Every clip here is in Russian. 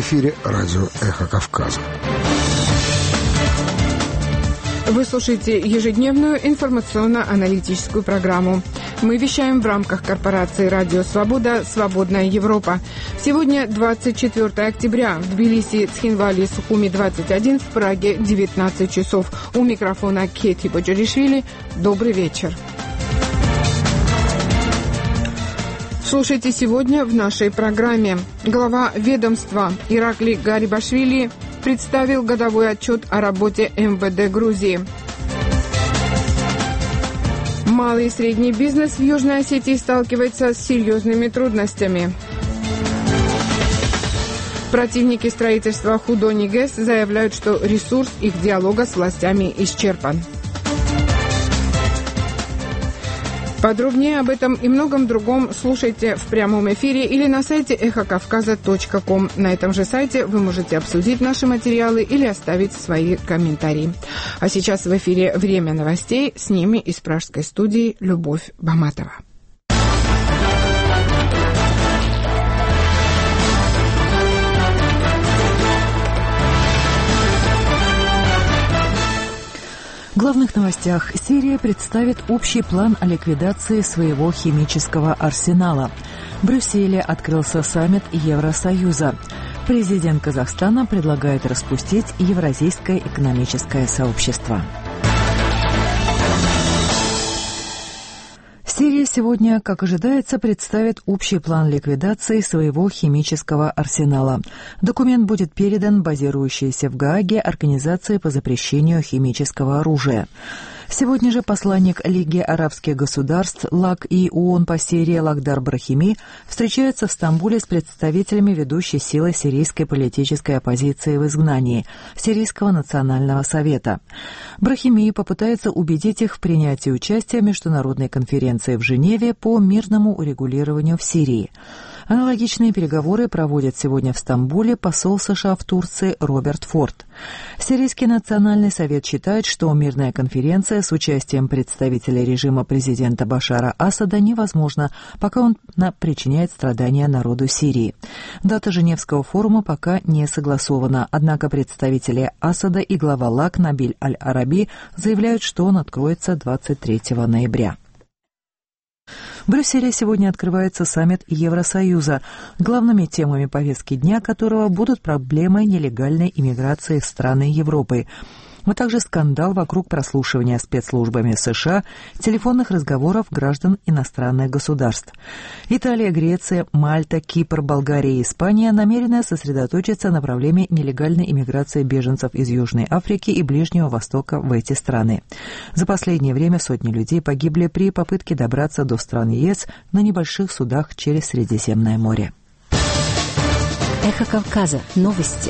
эфире радио «Эхо Кавказа». Вы слушаете ежедневную информационно-аналитическую программу. Мы вещаем в рамках корпорации «Радио Свобода. Свободная Европа». Сегодня 24 октября. В Тбилиси, Цхинвале, Сухуми 21, в Праге 19 часов. У микрофона Кети Боджоришвили. Добрый вечер. Слушайте сегодня в нашей программе. Глава ведомства Иракли Гарибашвили представил годовой отчет о работе МВД Грузии. Малый и средний бизнес в Южной Осетии сталкивается с серьезными трудностями. Противники строительства Худони ГЭС заявляют, что ресурс их диалога с властями исчерпан. Подробнее об этом и многом другом слушайте в прямом эфире или на сайте эхокавказа.ком. На этом же сайте вы можете обсудить наши материалы или оставить свои комментарии. А сейчас в эфире «Время новостей». С ними из пражской студии Любовь Баматова. В главных новостях. Сирия представит общий план о ликвидации своего химического арсенала. В Брюсселе открылся саммит Евросоюза. Президент Казахстана предлагает распустить Евразийское экономическое сообщество. Сирия сегодня, как ожидается, представит общий план ликвидации своего химического арсенала. Документ будет передан базирующейся в Гааге Организации по запрещению химического оружия. Сегодня же посланник Лиги арабских государств ЛАГ и ООН по Сирии Лахдар Брахими встречается в Стамбуле с представителями ведущей силы сирийской политической оппозиции в изгнании – Сирийского национального совета. Брахими попытается убедить их в принятии участия в международной конференции в Женеве по мирному урегулированию в Сирии. Аналогичные переговоры проводит сегодня в Стамбуле посол США в Турции Роберт Форд. Сирийский национальный совет считает, что мирная конференция с участием представителей режима президента Башара Асада невозможна, пока он причиняет страдания народу Сирии. Дата Женевского форума пока не согласована, однако представители Асада и глава ЛАГ Набиль Аль-Араби заявляют, что он откроется 23 ноября. В Брюсселе сегодня открывается саммит Евросоюза, главными темами повестки дня которого будут проблемы нелегальной иммиграции в страны Европы, а также скандал вокруг прослушивания спецслужбами США телефонных разговоров граждан иностранных государств. Италия, Греция, Мальта, Кипр, Болгария и Испания намерены сосредоточиться на проблеме нелегальной иммиграции беженцев из Южной Африки и Ближнего Востока в эти страны. За последнее время сотни людей погибли при попытке добраться до стран ЕС на небольших судах через Средиземное море. Эхо Кавказа. Новости.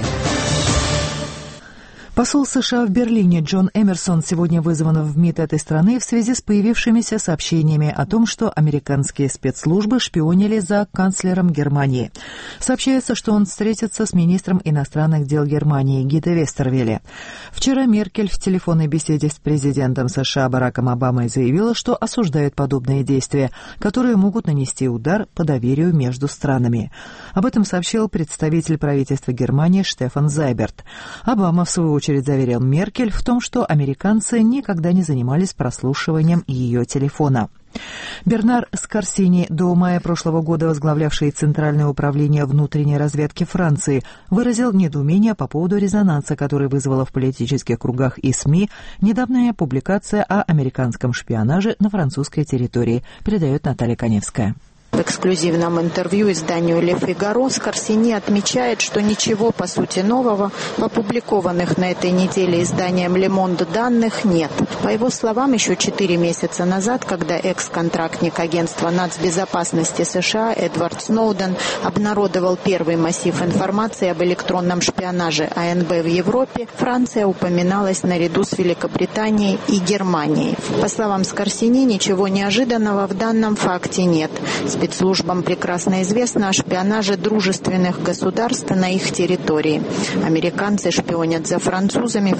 Посол США в Берлине Джон Эмерсон сегодня вызван в МИД этой страны в связи с появившимися сообщениями о том, что американские спецслужбы шпионили за канцлером Германии. Сообщается, что он встретится с министром иностранных дел Германии Гидо Вестервеле. Вчера Меркель в телефонной беседе с президентом США Бараком Обамой заявила, что осуждает подобные действия, которые могут нанести удар по доверию между странами. Об этом сообщил представитель правительства Германии Штефан Зайберт. Обама, в свою очередь, заверил Меркель в том, что американцы никогда не занимались прослушиванием ее телефона. Бернар Скорсини, до мая прошлого года возглавлявший Центральное управление внутренней разведки Франции, выразил недоумение по поводу резонанса, который вызвала в политических кругах и СМИ недавняя публикация о американском шпионаже на французской территории, передает Наталья Коневская. В эксклюзивном интервью изданию «Ле Фигаро» Скорсини отмечает, что ничего по сути нового в опубликованных на этой неделе изданием «Ле Монд» данных нет. По его словам, еще 4 месяца назад, когда экс-контрактник агентства нацбезопасности США Эдвард Сноуден обнародовал первый массив информации об электронном шпионаже АНБ в Европе, Франция упоминалась наряду с Великобританией и Германией. По словам Скорсини, ничего неожиданного в данном факте нет. Спецслужбам прекрасно известно о шпионаже дружественных государств на их территории. Американцы шпионят за французами в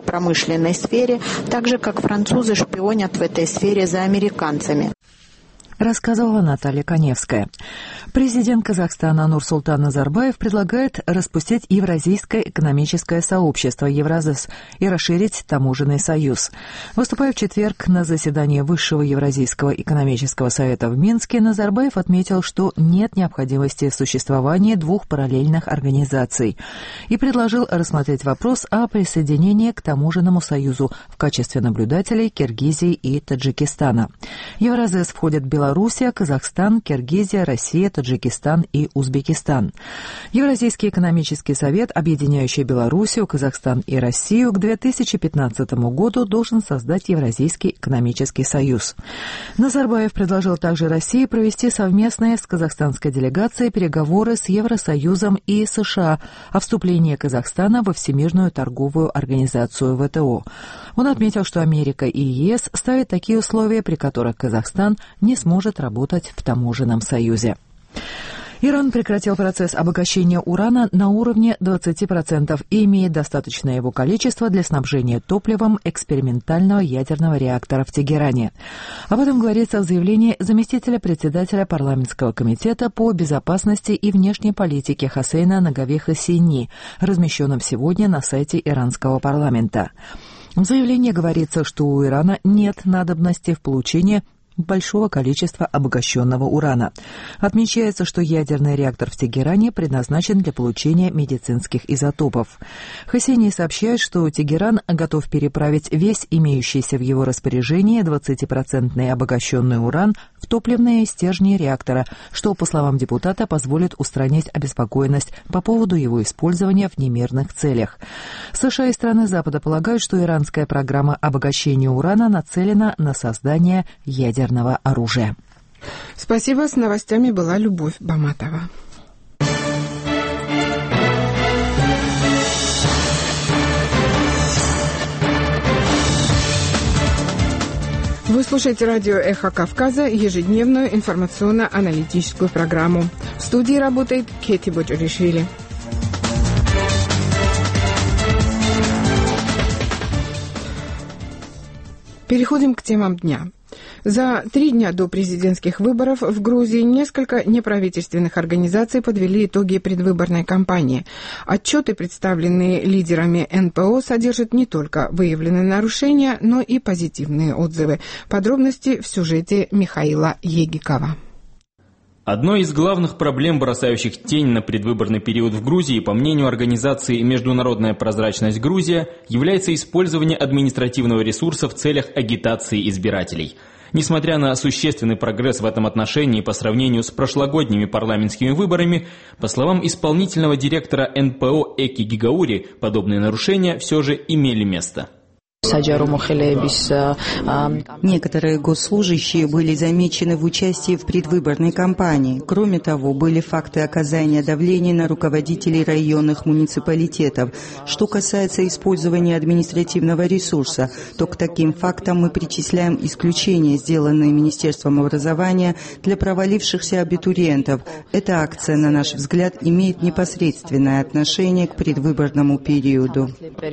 торгово-промышленной сфере, так же, как французы шпионят в этой сфере за американцами. Рассказывала Наталья Коневская. Президент Казахстана Нурсултан Назарбаев предлагает распустить Евразийское экономическое сообщество Евразес и расширить таможенный союз. Выступая в четверг на заседании Высшего Евразийского экономического совета в Минске, Назарбаев отметил, что нет необходимости в существовании двух параллельных организаций и предложил рассмотреть вопрос о присоединении к таможенному союзу в качестве наблюдателей Киргизии и Таджикистана. Евразес входит Белоруссия, Казахстан, Киргизия, Россия, Таджикистан и Узбекистан. Евразийский экономический совет, объединяющий Белоруссию, Казахстан и Россию, к 2015 году должен создать Евразийский экономический союз. Назарбаев предложил также России провести совместные с казахстанской делегацией переговоры с Евросоюзом и США о вступлении Казахстана во Всемирную торговую организацию ВТО. Он отметил, что Америка и ЕС ставят такие условия, при которых Казахстан не сможет работать в таможенном союзе. Иран прекратил процесс обогащения урана на уровне 20% и имеет достаточное его количество для снабжения топливом экспериментального ядерного реактора в Тегеране. Об этом говорится в заявлении заместителя председателя парламентского комитета по безопасности и внешней политике Хосейна Нагави Хосейни, размещенном сегодня на сайте иранского парламента. В заявлении говорится, что у Ирана нет надобности в получении большого количества обогащенного урана. Отмечается, что ядерный реактор в Тегеране предназначен для получения медицинских изотопов. Хосейни сообщает, что Тегеран готов переправить весь имеющийся в его распоряжении 20% обогащенный уран в топливные стержни реактора, что, по словам депутата, позволит устранить обеспокоенность по поводу его использования в немирных целях. США и страны Запада полагают, что иранская программа обогащения урана нацелена на создание ядерного оружия. Спасибо. С новостями была Любовь Баматова. Вы слушаете радио «Эхо Кавказа», ежедневную информационно-аналитическую программу. В студии работает Кети Боджоришвили. Переходим к темам дня. За 3 дня до президентских выборов в Грузии несколько неправительственных организаций подвели итоги предвыборной кампании. Отчеты, представленные лидерами НПО, содержат не только выявленные нарушения, но и позитивные отзывы. Подробности в сюжете Михаила Егикова. Одной из главных проблем, бросающих тень на предвыборный период в Грузии, по мнению организации «Международная прозрачность Грузия», является использование административного ресурса в целях агитации избирателей. Несмотря на существенный прогресс в этом отношении по сравнению с прошлогодними парламентскими выборами, по словам исполнительного директора НПО Эки Гигаури, подобные нарушения все же имели место. Некоторые госслужащие были замечены в участии в предвыборной кампании. Кроме того, были факты оказания давления на руководителей районных муниципалитетов. Что касается использования административного ресурса, то к таким фактам мы причисляем исключения, сделанные Министерством образования для провалившихся абитуриентов. Эта акция, на наш взгляд, имеет непосредственное отношение к предвыборному периоду.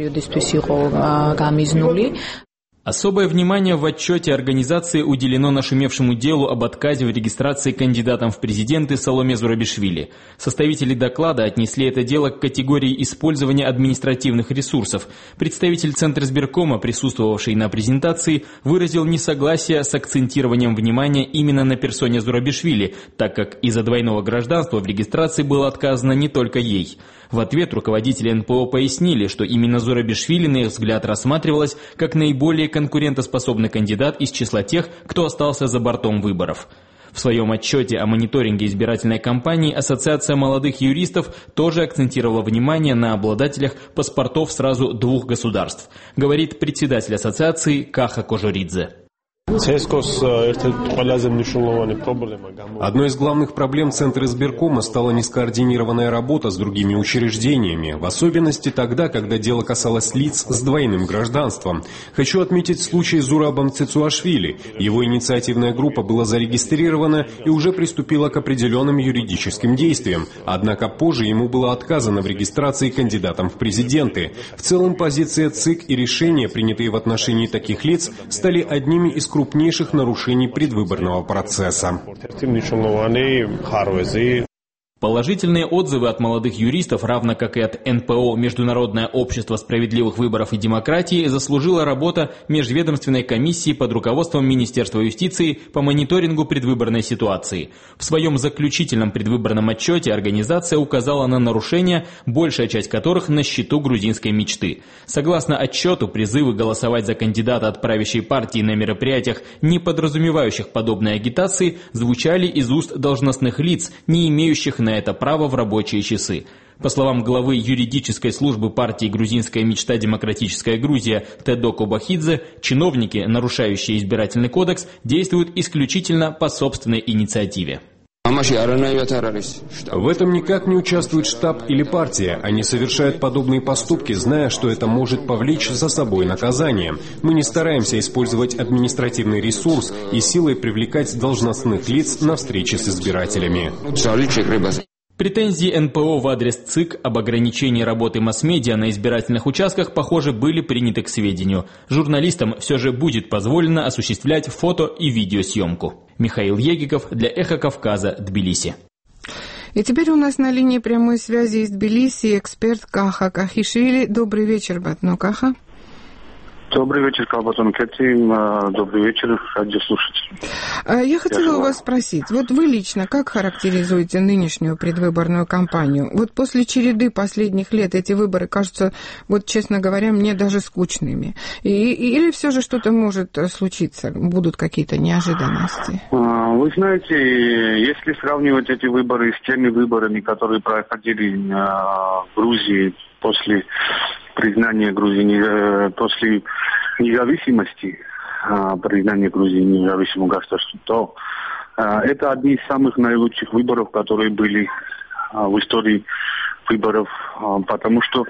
Особое внимание в отчете организации уделено нашумевшему делу об отказе в регистрации кандидатом в президенты Саломе Зурабишвили. Составители доклада отнесли это дело к категории использования административных ресурсов. Представитель Центризбиркома, присутствовавший на презентации, выразил несогласие с акцентированием внимания именно на персоне Зурабишвили, так как из-за двойного гражданства в регистрации было отказано не только ей. В ответ руководители НПО пояснили, что именно Зурабишвили, на их взгляд, рассматривалась как наиболее конкурентоспособный кандидат из числа тех, кто остался за бортом выборов. В своем отчете о мониторинге избирательной кампании Ассоциация молодых юристов тоже акцентировала внимание на обладателях паспортов сразу 2 государств, говорит председатель ассоциации Каха Кожоридзе. Одной из главных проблем Центра избиркома стала нескоординированная работа с другими учреждениями, в особенности тогда, когда дело касалось лиц с двойным гражданством. Хочу отметить случай с Зурабом Цицуашвили. Его инициативная группа была зарегистрирована и уже приступила к определенным юридическим действиям, однако позже ему было отказано в регистрации кандидатом в президенты. В целом позиция ЦИК и решения, принятые в отношении таких лиц, стали одними из крупнейших крупнейших нарушений предвыборного процесса. Положительные отзывы от молодых юристов, равно как и от НПО «Международное общество справедливых выборов и демократии», заслужила работа Межведомственной комиссии под руководством Министерства юстиции по мониторингу предвыборной ситуации. В своем заключительном предвыборном отчете организация указала на нарушения, большая часть которых на счету грузинской мечты. Согласно отчету, призывы голосовать за кандидата от правящей партии на мероприятиях, не подразумевающих подобной агитации, звучали из уст должностных лиц, не имеющих на это право в рабочие часы. По словам главы юридической службы партии «Грузинская мечта. Демократическая Грузия» Тедо Кобахидзе, чиновники, нарушающие избирательный кодекс, действуют исключительно по собственной инициативе. В этом никак не участвует штаб или партия. Они совершают подобные поступки, зная, что это может повлечь за собой наказание. Мы не стараемся использовать административный ресурс и силой привлекать должностных лиц на встречи с избирателями. Претензии НПО в адрес ЦИК об ограничении работы масс-медиа на избирательных участках, похоже, были приняты к сведению. Журналистам все же будет позволено осуществлять фото- и видеосъемку. Михаил Егиков для «Эхо Кавказа», Тбилиси. И теперь у нас на линии прямой связи из Тбилиси эксперт Каха Кахишвили. Добрый вечер, Батно Каха. Добрый вечер, Калбатон Катим. Добрый вечер, радиослушатели. Я хотела у вас спросить, вот вы лично как характеризуете нынешнюю предвыборную кампанию? Вот после череды последних лет эти выборы кажутся, вот честно говоря, мне даже скучными. Или все же что-то может случиться, будут какие-то неожиданности? Вы знаете, если сравнивать эти выборы с теми выборами, которые проходили в Грузии после признания Грузии, после независимости, признания Грузии независимым государством, то это одни из самых наилучших выборов, которые были в истории выборов, потому что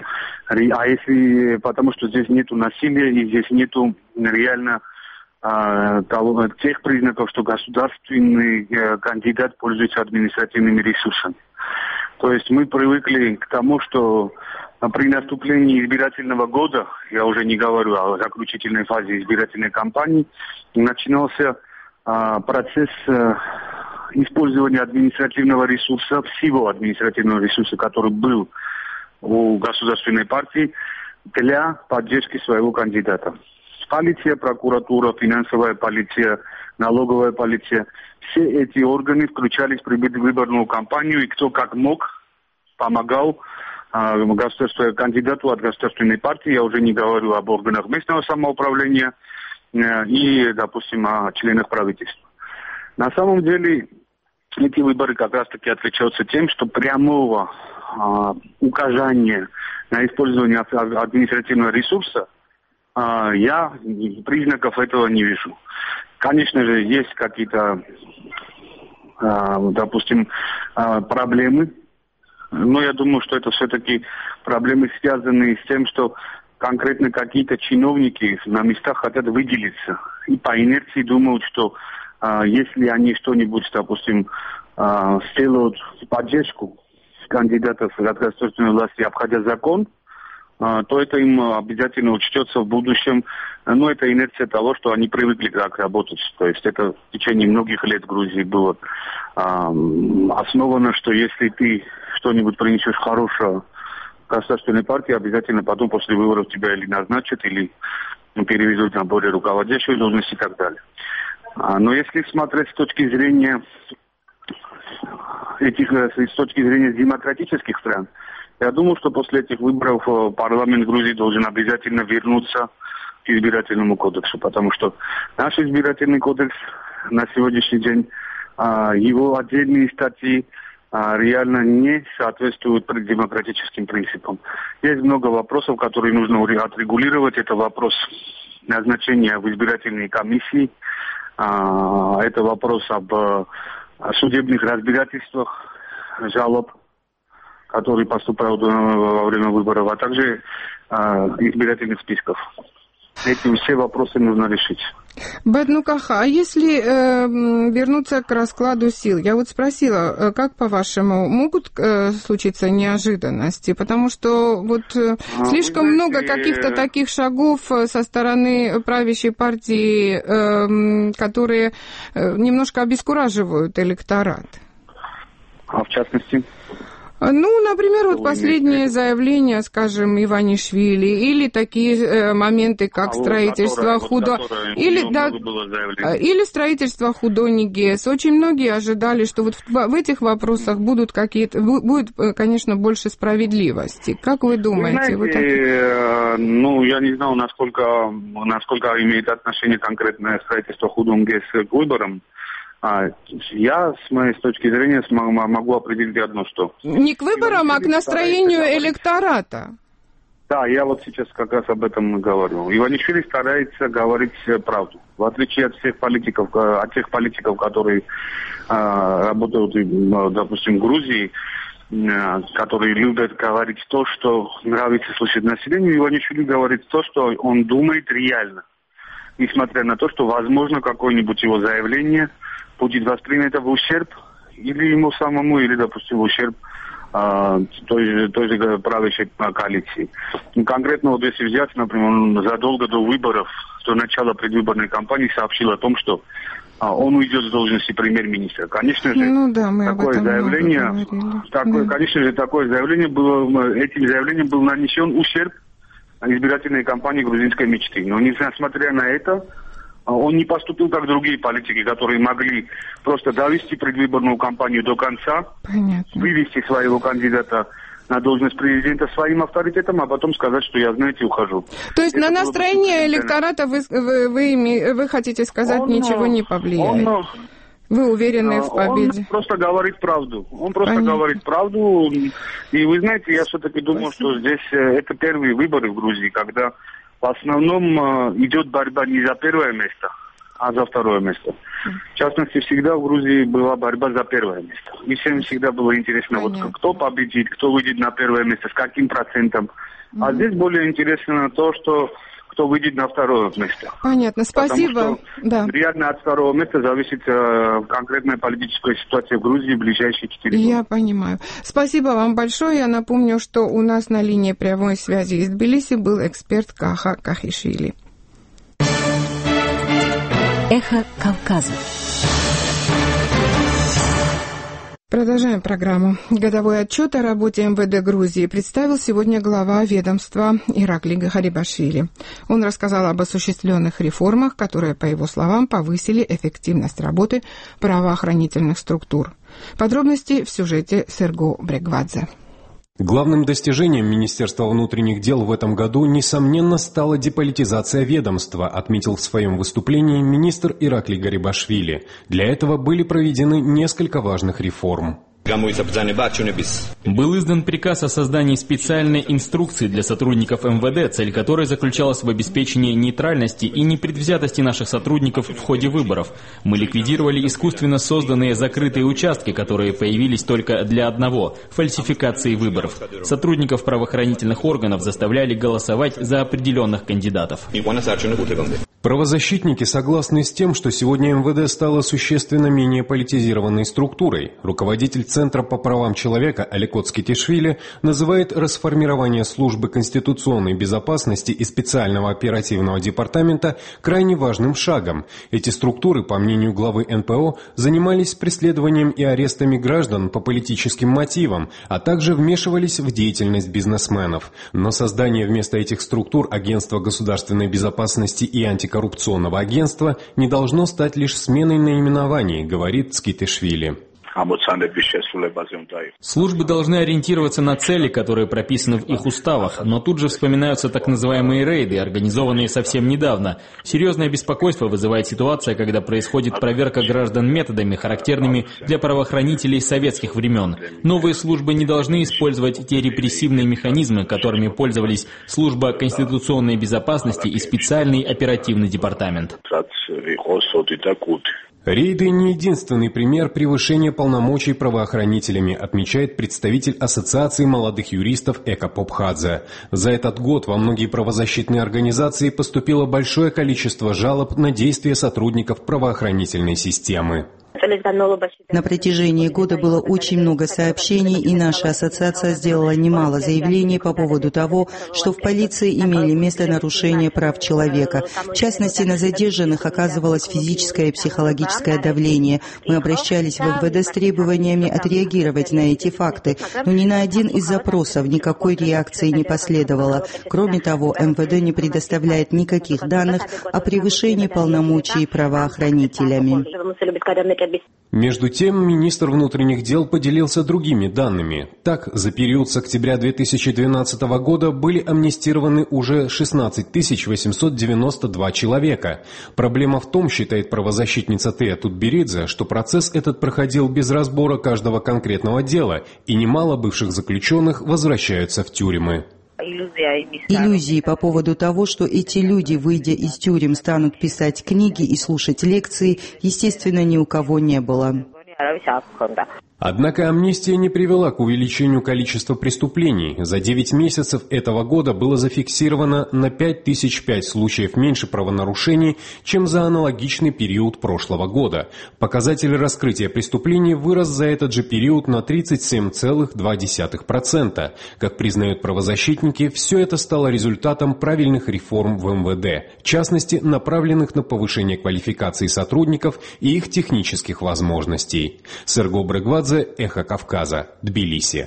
здесь нету насилия и здесь нету реально тех признаков, что государственный кандидат пользуется административными ресурсами. То есть мы привыкли к тому, что при наступлении избирательного года, я уже не говорю о заключительной фазе избирательной кампании, начинался процесс использования административного ресурса, всего административного ресурса, который был у государственной партии, для поддержки своего кандидата. Полиция, прокуратура, финансовая полиция, налоговая полиция, все эти органы включались в предвыборную кампанию, и кто как мог помогал кандидату от государственной партии. Я уже не говорю об органах местного самоуправления и, допустим, о членах правительства. На самом деле эти выборы как раз-таки отличаются тем, что прямого указания на использование административного ресурса я признаков этого не вижу. Конечно же, есть какие-то, допустим, проблемы, но я думаю, что это все-таки проблемы, связанные с тем, что конкретно какие-то чиновники на местах хотят выделиться. И по инерции думают, что если они что-нибудь, допустим, сделают в поддержку кандидатов от государственной власти, обходя закон, то это им обязательно учтется в будущем. Но это инерция того, что они привыкли так работать. То есть это в течение многих лет в Грузии было основано, что если ты что-нибудь принесешь хорошего государственной партии, обязательно потом после выборов тебя или назначат, или переведут на более руководящую должность и так далее. Но если смотреть с точки зрения демократических стран, я думаю, что после этих выборов парламент Грузии должен обязательно вернуться к избирательному кодексу, потому что наш избирательный кодекс на сегодняшний день, его отдельные статьи реально не соответствуют демократическим принципам. Есть много вопросов, которые нужно отрегулировать. Это вопрос назначения в избирательные комиссии, это вопрос об судебных разбирательствах, жалоб, которые поступают во время выборов, а также избирательных списков. Эти все вопросы нужно решить. Баднукаха, а если вернуться к раскладу сил? Я вот спросила, как по-вашему, могут случиться неожиданности? Потому что вот слишком много каких-то таких шагов со стороны правящей партии, которые немножко обескураживают электорат. А в частности? Ну, например, вот последнее заявление, скажем, Иванишвили, или такие моменты, как строительство или строительство Худони ГЭС. Очень многие ожидали, что вот в этих вопросах будет, конечно, больше справедливости. Как вы думаете? Вы знаете, я не знаю, насколько имеет отношение конкретное строительство Худони ГЭС к выборам. Я, с моей точки зрения, могу определить одно, что... Не к выборам, а к настроению электората. Да, я вот сейчас как раз об этом и говорю. Иванишвили старается говорить правду. В отличие от тех политиков, которые работают, допустим, в Грузии, которые любят говорить то, что нравится слышать населению, Иванишвили говорит то, что он думает реально. Несмотря на то, что, возможно, какое-нибудь его заявление будет воспринято в ущерб или ему самому, или, допустим, в ущерб той же правящей коалиции. Конкретно, вот если взять, например, он задолго до выборов, до начала предвыборной кампании сообщил о том, что он уйдет с должности премьер-министра. Конечно же, такое заявление было, этим заявлением был нанесен ущерб избирательной кампании грузинской мечты. Но несмотря на это, он не поступил как другие политики, которые могли просто довести предвыборную кампанию до конца, вывести своего кандидата на должность президента своим авторитетом, а потом сказать, что я, знаете, ухожу. То есть это на настроение электората вы хотите сказать, ничего не повлияет? Вы уверены в победе? Он просто говорит правду. Говорит правду. И вы знаете, я все-таки думаю, что здесь это первые выборы в Грузии, когда в основном идет борьба не за первое место, а за второе место. В частности, всегда в Грузии была борьба за первое место. И всем всегда было интересно, вот кто победит, кто выйдет на первое место, с каким процентом. А здесь более интересно то, что кто выйдет на второе место. Понятно, спасибо. Потому что реально от второго места зависит конкретная политическая ситуация в Грузии в ближайшие 4 года. Я понимаю. Спасибо вам большое. Я напомню, что у нас на линии прямой связи из Тбилиси был эксперт Каха Кахишвили. Эхо Кавказа. Продолжаем программу. Годовой отчет о работе МВД Грузии представил сегодня глава ведомства Иракли Гарибашвили. Он рассказал об осуществленных реформах, которые, по его словам, повысили эффективность работы правоохранительных структур. Подробности в сюжете Серго Брегвадзе. Главным достижением Министерства внутренних дел в этом году, несомненно, стала деполитизация ведомства, отметил в своем выступлении министр Иракли Гарибашвили. Для этого были проведены несколько важных реформ. Был издан приказ о создании специальной инструкции для сотрудников МВД, цель которой заключалась в обеспечении нейтральности и непредвзятости наших сотрудников в ходе выборов. Мы ликвидировали искусственно созданные закрытые участки, которые появились только для одного – фальсификации выборов. Сотрудников правоохранительных органов заставляли голосовать за определенных кандидатов. Правозащитники согласны с тем, что сегодня МВД стало существенно менее политизированной структурой. Руководитель Центра по правам человека Аликот Скитишвили называет расформирование службы конституционной безопасности и специального оперативного департамента крайне важным шагом. Эти структуры, по мнению главы НПО, занимались преследованием и арестами граждан по политическим мотивам, а также вмешивались в деятельность бизнесменов. Но создание вместо этих структур Агентства государственной безопасности и антикоррупционного агентства не должно стать лишь сменой наименований, говорит Скитишвили. Службы должны ориентироваться на цели, которые прописаны в их уставах, но тут же вспоминаются так называемые рейды, организованные совсем недавно. Серьезное беспокойство вызывает ситуация, когда происходит проверка граждан методами, характерными для правоохранителей советских времен. Новые службы не должны использовать те репрессивные механизмы, которыми пользовались служба конституционной безопасности и специальный оперативный департамент. Рейды не единственный пример превышения полномочий правоохранителями, отмечает представитель Ассоциации молодых юристов Эка Попхадзе. За этот год во многие правозащитные организации поступило большое количество жалоб на действия сотрудников правоохранительной системы. На протяжении года было очень много сообщений, и наша ассоциация сделала немало заявлений по поводу того, что в полиции имели место нарушения прав человека. В частности, на задержанных оказывалось физическое и психологическое давление. Мы обращались в МВД с требованиями отреагировать на эти факты, но ни на один из запросов никакой реакции не последовало. Кроме того, МВД не предоставляет никаких данных о превышении полномочий правоохранителями. Между тем, министр внутренних дел поделился другими данными. Так, за период с октября 2012 года были амнистированы уже 16 892 человека. Проблема в том, считает правозащитница Тея Тутберидзе, что процесс этот проходил без разбора каждого конкретного дела, и немало бывших заключенных возвращаются в тюрьмы. Иллюзии по поводу того, что эти люди, выйдя из тюрем, станут писать книги и слушать лекции, естественно, ни у кого не было. Однако амнистия не привела к увеличению количества преступлений. За 9 месяцев этого года было зафиксировано на 5005 случаев меньше правонарушений, чем за аналогичный период прошлого года. Показатель раскрытия преступлений вырос за этот же период на 37,2%. Как признают правозащитники, все это стало результатом правильных реформ в МВД, в частности, направленных на повышение квалификации сотрудников и их технических возможностей. Серго Брегвадзе, Эхо Кавказа, Тбилиси.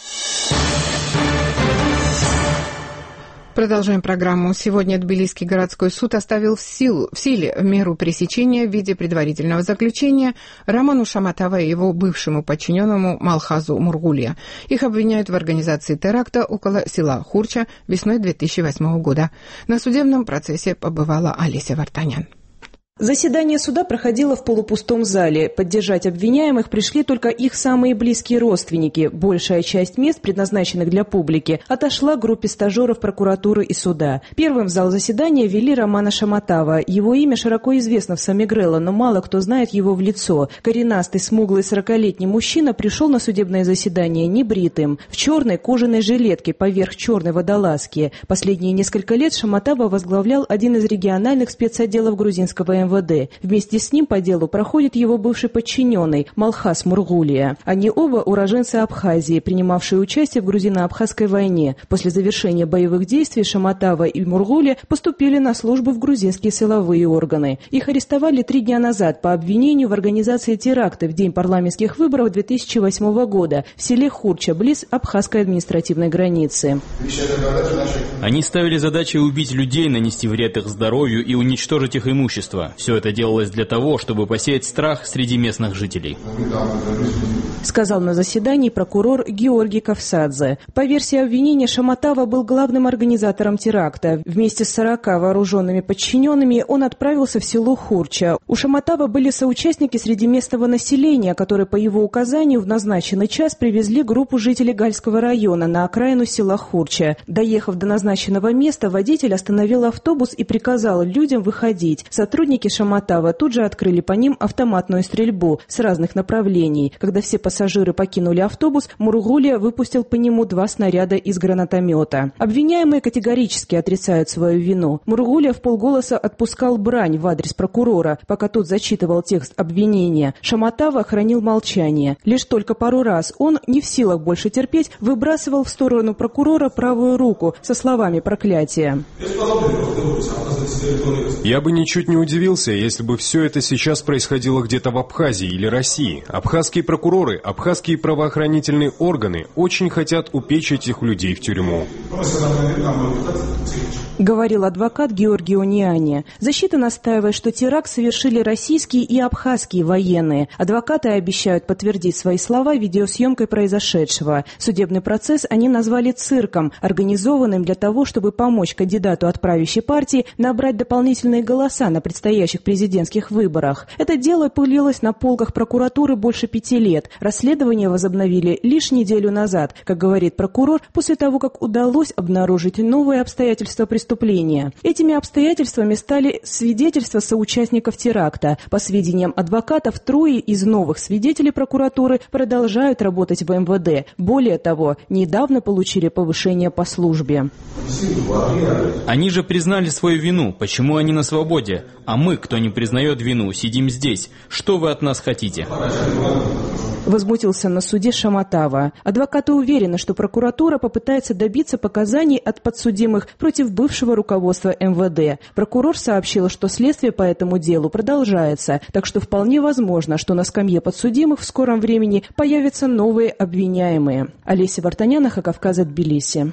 Продолжаем программу. Сегодня Тбилисский городской суд оставил в силе меру пресечения в виде предварительного заключения Роману Шаматова и его бывшему подчиненному Малхазу Мургулия. Их обвиняют в организации теракта около села Хурча весной 2008 года. На судебном процессе побывала Олеся Вартанян. Заседание суда проходило в полупустом зале. Поддержать обвиняемых пришли только их самые близкие родственники. Большая часть мест, предназначенных для публики, отошла группе стажеров прокуратуры и суда. Первым в зал заседания ввели Романа Шаматова. Его имя широко известно в Самигрело, но мало кто знает его в лицо. Коренастый, смуглый 40-летний мужчина пришел на судебное заседание небритым, в черной кожаной жилетке поверх черной водолазки. Последние несколько лет Шаматова возглавлял один из региональных спецотделов грузинского МВД. Вместе с ним по делу проходит его бывший подчиненный Малхаз Мургулия. Они оба уроженцы Абхазии, принимавшие участие в грузино-абхазской войне. После завершения боевых действий Шаматова и Мургулия поступили на службу в грузинские силовые органы. Их арестовали 3 дня назад по обвинению в организации теракта в день парламентских выборов 2008 года в селе Хурча, близ абхазской административной границы. Они ставили задачей убить людей, нанести вред их здоровью и уничтожить их имущество. Все это делалось для того, чтобы посеять страх среди местных жителей. Сказал на заседании прокурор Георгий Кавсадзе. По версии обвинения, Шаматова был главным организатором теракта. Вместе с 40 вооруженными подчиненными он отправился в село Хурча. У Шаматова были соучастники среди местного населения, которые по его указанию в назначенный час привезли группу жителей Гальского района на окраину села Хурча. Доехав до назначенного места, водитель остановил автобус и приказал людям выходить. Сотрудники Шаматова тут же открыли по ним автоматную стрельбу с разных направлений. Когда все пассажиры покинули автобус, Мургулия выпустил по нему 2 снаряда из гранатомета. Обвиняемые категорически отрицают свою вину. Мургулия вполголоса отпускал брань в адрес прокурора, пока тот зачитывал текст обвинения. Шаматова хранил молчание. Лишь только пару раз он, не в силах больше терпеть, выбрасывал в сторону прокурора правую руку со словами проклятия. Я бы ничуть не удивился, если бы все это сейчас происходило где-то в Абхазии или России. Абхазские прокуроры, абхазские правоохранительные органы очень хотят упечь этих людей в тюрьму. Говорил адвокат Георгий Униани. Защита настаивает, что теракт совершили российские и абхазские военные. Адвокаты обещают подтвердить свои слова видеосъемкой произошедшего. Судебный процесс они назвали цирком, организованным для того, чтобы помочь кандидату от правящей партии набрать дополнительные голоса на предстоящих президентских выборах. Это дело пылилось на полках прокуратуры больше 5 лет. Расследование возобновили лишь неделю назад, как говорит прокурор, после того, как удалось обнаружить новые обстоятельства преступления, преступления. Этими обстоятельствами стали свидетельства соучастников теракта. По сведениям адвокатов, 3 из новых свидетелей прокуратуры продолжают работать в МВД. Более того, недавно получили повышение по службе. Они же признали свою вину. Почему они на свободе? А мы, кто не признает вину, сидим здесь. Что вы от нас хотите? Возмутился на суде Шаматава. Адвокаты уверены, что прокуратура попытается добиться показаний от подсудимых против бывшего руководства МВД. Прокурор сообщил, что следствие по этому делу продолжается, так что вполне возможно, что на скамье подсудимых в скором времени появятся новые обвиняемые. Олеся Вартанян, Эхо Кавказа, Тбилиси.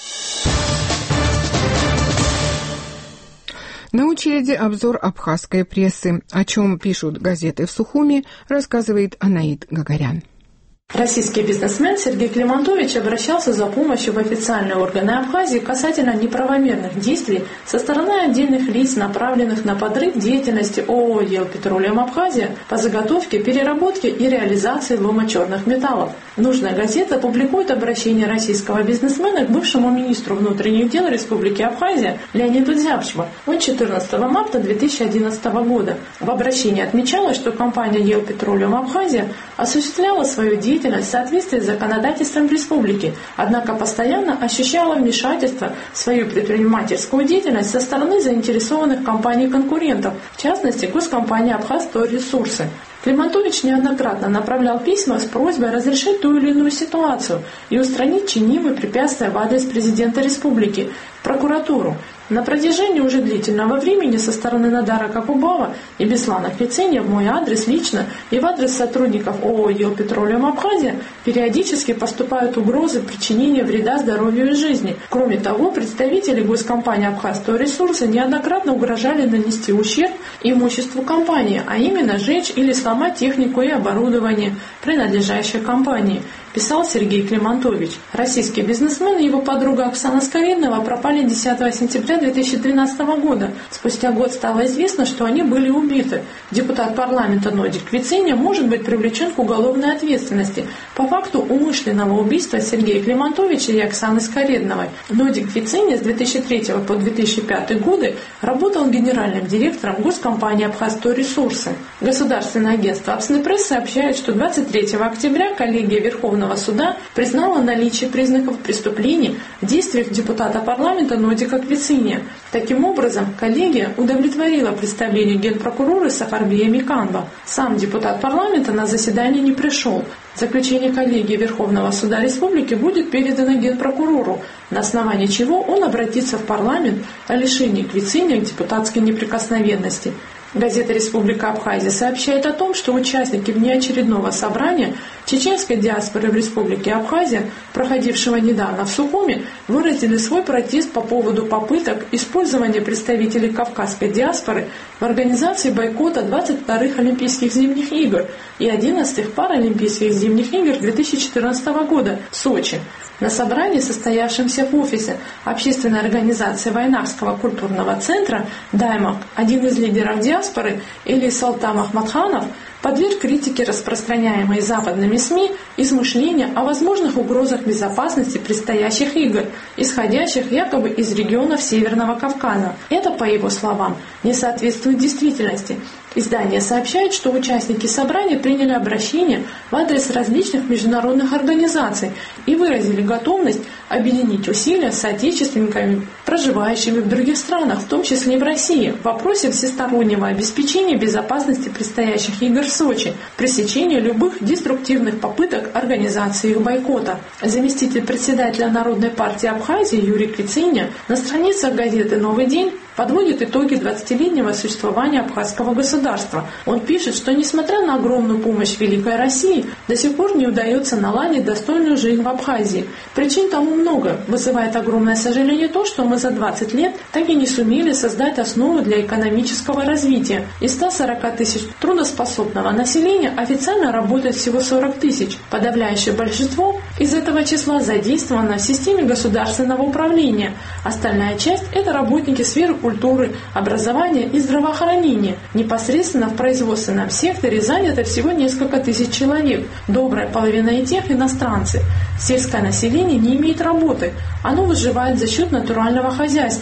На очереди обзор абхазской прессы. О чем пишут газеты в Сухуми, рассказывает Анаид Гагарян. Российский бизнесмен Сергей Климантович обращался за помощью в официальные органы Абхазии касательно неправомерных действий со стороны отдельных лиц, направленных на подрыв деятельности ООО «Елпетролиум Абхазия» по заготовке, переработке и реализации лома черных металлов. Нужная газета публикует обращение российского бизнесмена к бывшему министру внутренних дел Республики Абхазия Леониду Дзябчеву от 14 марта 2011 года. В обращении отмечалось, что компания «Елпетролиум Абхазия» осуществляла свою деятельность в соответствии с законодательством республики, однако постоянно ощущала вмешательство в свою предпринимательскую деятельность со стороны заинтересованных компаний-конкурентов, в частности, госкомпании «Абхазторресурсы». Климантович неоднократно направлял письма с просьбой разрешить ту или иную ситуацию и устранить чинимые препятствия в адрес президента республики, прокуратуру. На протяжении уже длительного времени со стороны Надара Какубава и Беслана Квицения в мой адрес лично и в адрес сотрудников ООО «Елпетролиум Абхазия» периодически поступают угрозы причинения вреда здоровью и жизни. Кроме того, представители госкомпании «Абхазторресурсы» неоднократно угрожали нанести ущерб имуществу компании, а именно сжечь или сломать технику и оборудование, принадлежащее компании, писал Сергей Климантович. Российский бизнесмен и его подруга Оксана Скореднова пропали 10 сентября 2013 года. Спустя год стало известно, что они были убиты. Депутат парламента Нодик Квицения может быть привлечен к уголовной ответственности по факту умышленного убийства Сергея Климантовича и Оксаны Скоредновой. Нодик Квицения с 2003 по 2005 годы работал генеральным директором госкомпании «Абхазторресурсы». Государственное агентство «Абснепресс» сообщает, что 23 октября коллегия Верховного суда признала наличие признаков преступлений в действиях депутата парламента Нодика Квицения. Таким образом, коллегия удовлетворила представлению генпрокурора Сафарбия Миканба. Сам депутат парламента на заседание не пришел. Заключение коллегии Верховного суда республики будет передано генпрокурору, на основании чего он обратится в парламент о лишении Квицения депутатской неприкосновенности. Газета «Республика Абхазия» сообщает о том, что участники внеочередного собрания чеченской диаспоры в Республике Абхазия, проходившего недавно в Сухуми, выразили свой протест по поводу попыток использования представителей кавказской диаспоры в организации бойкота 22-х Олимпийских зимних игр и 11-х Паралимпийских зимних игр 2014 года в Сочи. На собрании, состоявшемся в офисе общественной организации Вайнарского культурного центра «Даймак», один из лидеров диаспоры, Эли Салтам Ахмадханов, подверг критике распространяемой западными СМИ измышления о возможных угрозах безопасности предстоящих игр, исходящих якобы из регионов Северного Кавказа. Это, по его словам, не соответствует действительности. Издание сообщает, что участники собрания приняли обращение в адрес различных международных организаций и выразили готовность объединить усилия с соотечественниками, проживающими в других странах, в том числе и в России, в вопросе всестороннего обеспечения безопасности предстоящих игр в Сочи, пресечения любых деструктивных попыток организации их бойкота. Заместитель председателя Народной партии Абхазии Юрий Квицения на страницах газеты «Новый день» подводит итоги 20-летнего существования абхазского государства. Он пишет, что несмотря на огромную помощь Великой России, до сих пор не удается наладить достойную жизнь в Абхазии. Причин тому много. Вызывает огромное сожаление то, что мы за 20 лет так и не сумели создать основу для экономического развития. Из 140 тысяч трудоспособного населения официально работает всего 40 тысяч. Подавляющее большинство из этого числа задействовано в системе государственного управления. Остальная часть – это работники сферы культуры, образования и здравоохранения. Непосредственно в производственном секторе занято всего несколько тысяч человек. Добрая половина из них – иностранцы. Сельское население не имеет работы. Оно выживает за счет натурального хозяйства.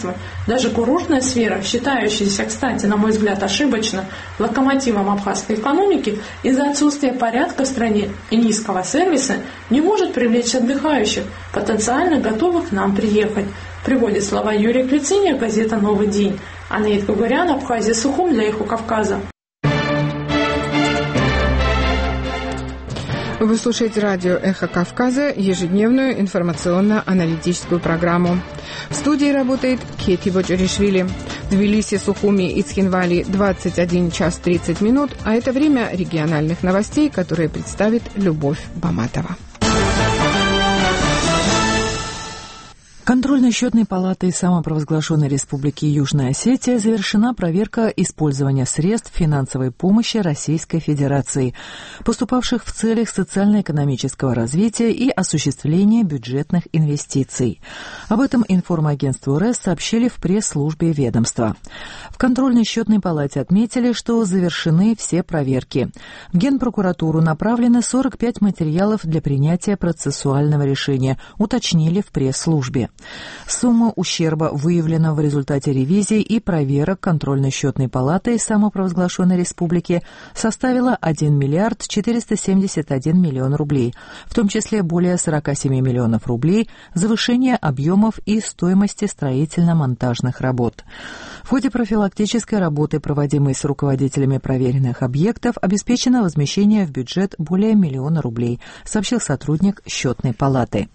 Даже курортная сфера, считающаяся, кстати, на мой взгляд, ошибочно, локомотивом абхазской экономики, из-за отсутствия порядка в стране и низкого сервиса не может привлечь отдыхающих, потенциально готовых к нам приехать. Приводит слова Юрия Клициния, газета «Новый день». Анаит Гугурян, Абхазия, Сухум для Эхо Кавказа. Вы слушаете радио «Эхо Кавказа», ежедневную информационно-аналитическую программу. В студии работает Кети Боджаришвили. В Тбилиси, Сухуми и Цхинвали 21 час 30 минут, а это время региональных новостей, которые представит Любовь Баматова. Контрольно-счетной палатой самопровозглашенной Республики Южная Осетия завершена проверка использования средств финансовой помощи Российской Федерации, поступавших в целях социально-экономического развития и осуществления бюджетных инвестиций. Об этом информагентству РЭС сообщили в пресс-службе ведомства. В контрольно-счетной палате отметили, что завершены все проверки. В Генпрокуратуру направлены 45 материалов для принятия процессуального решения, уточнили в пресс-службе. Сумма ущерба выявлена в результате ревизии и проверок контрольно-счетной палаты самопровозглашенной республики составила 1 миллиард 471 миллион рублей, в том числе более 47 миллионов рублей завышение объемов и стоимости строительно-монтажных работ. В ходе профилактической работы, проводимой с руководителями проверенных объектов, обеспечено возмещение в бюджет более 1 миллиона рублей, сообщил сотрудник счетной палаты.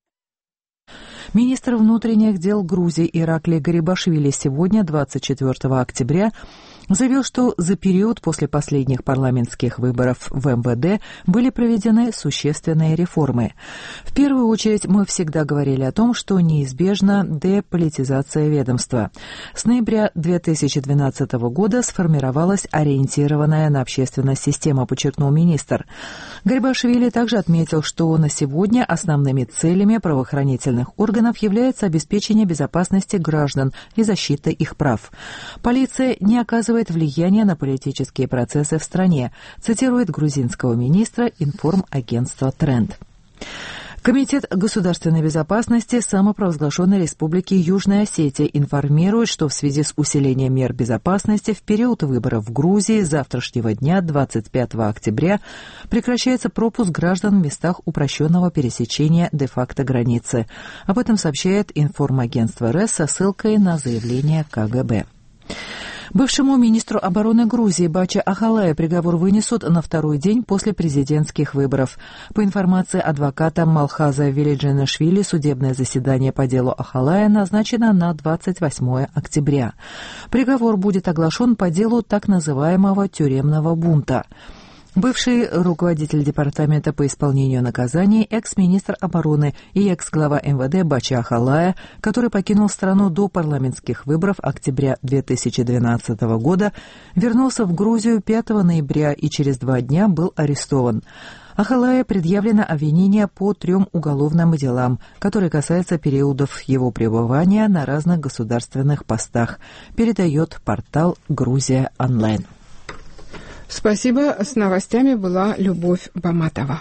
Министр внутренних дел Грузии Иракли Гарибашвили сегодня, 24 октября, заявил, что за период после последних парламентских выборов в МВД были проведены существенные реформы. В первую очередь мы всегда говорили о том, что неизбежна деполитизация ведомства. С ноября 2012 года сформировалась ориентированная на общественность система, подчеркнул министр. Гарибашвили также отметил, что на сегодня основными целями правоохранительных органов является обеспечение безопасности граждан и защита их прав. Полиция не оказывает влияние на политические процессы в стране, цитирует грузинского министра информагентство «Тренд». Комитет государственной безопасности самопровозглашенной Республики Южная Осетия информирует, что в связи с усилением мер безопасности в период выборов в Грузии с завтрашнего дня, 25 октября, прекращается пропуск граждан в местах упрощенного пересечения де-факто границы. Об этом сообщает информагентство РЭС со ссылкой на заявление КГБ. Бывшему министру обороны Грузии Бачи Ахалае приговор вынесут на второй день после президентских выборов. По информации адвоката Малхаза Велиджанашвили, судебное заседание по делу Ахалая назначено на 28 октября. Приговор будет оглашен по делу так называемого тюремного бунта. Бывший руководитель департамента по исполнению наказаний, экс-министр обороны и экс-глава МВД Бачи Ахалая, который покинул страну до парламентских выборов октября 2012 года, вернулся в Грузию 5 ноября и через 2 дня был арестован. Ахалае предъявлено обвинение по 3 уголовным делам, которые касаются периодов его пребывания на разных государственных постах, передает портал «Грузия онлайн». Спасибо. С новостями была Любовь Баматова.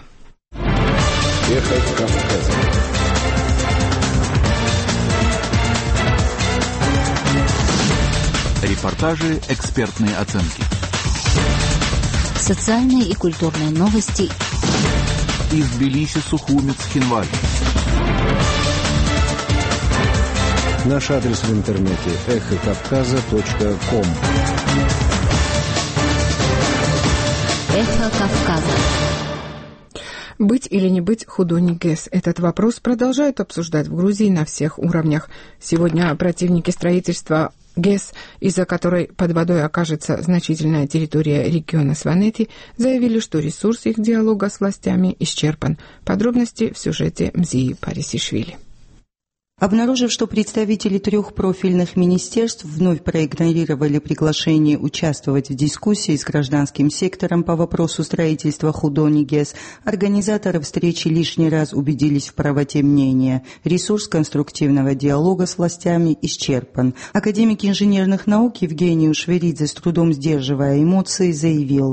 Эхо Кавказа. Репортажи, экспертные оценки. Социальные и культурные новости. Из Тбилиси, Сухуми, Цхинвали. Наш адрес в интернете эхокавказа.ком. Эхо Кавказа. Быть или не быть Худони ГЭС? Этот вопрос продолжают обсуждать в Грузии на всех уровнях. Сегодня противники строительства ГЭС, из-за которой под водой окажется значительная территория региона Сванети, заявили, что ресурс их диалога с властями исчерпан. Подробности в сюжете Мзии Парисишвили. Обнаружив, что представители 3 профильных министерств вновь проигнорировали приглашение участвовать в дискуссии с гражданским сектором по вопросу строительства Худони ГЭС, организаторы встречи лишний раз убедились в правоте мнения. Ресурс конструктивного диалога с властями исчерпан. Академик инженерных наук Евгений Ушверидзе, с трудом сдерживая эмоции, заявил: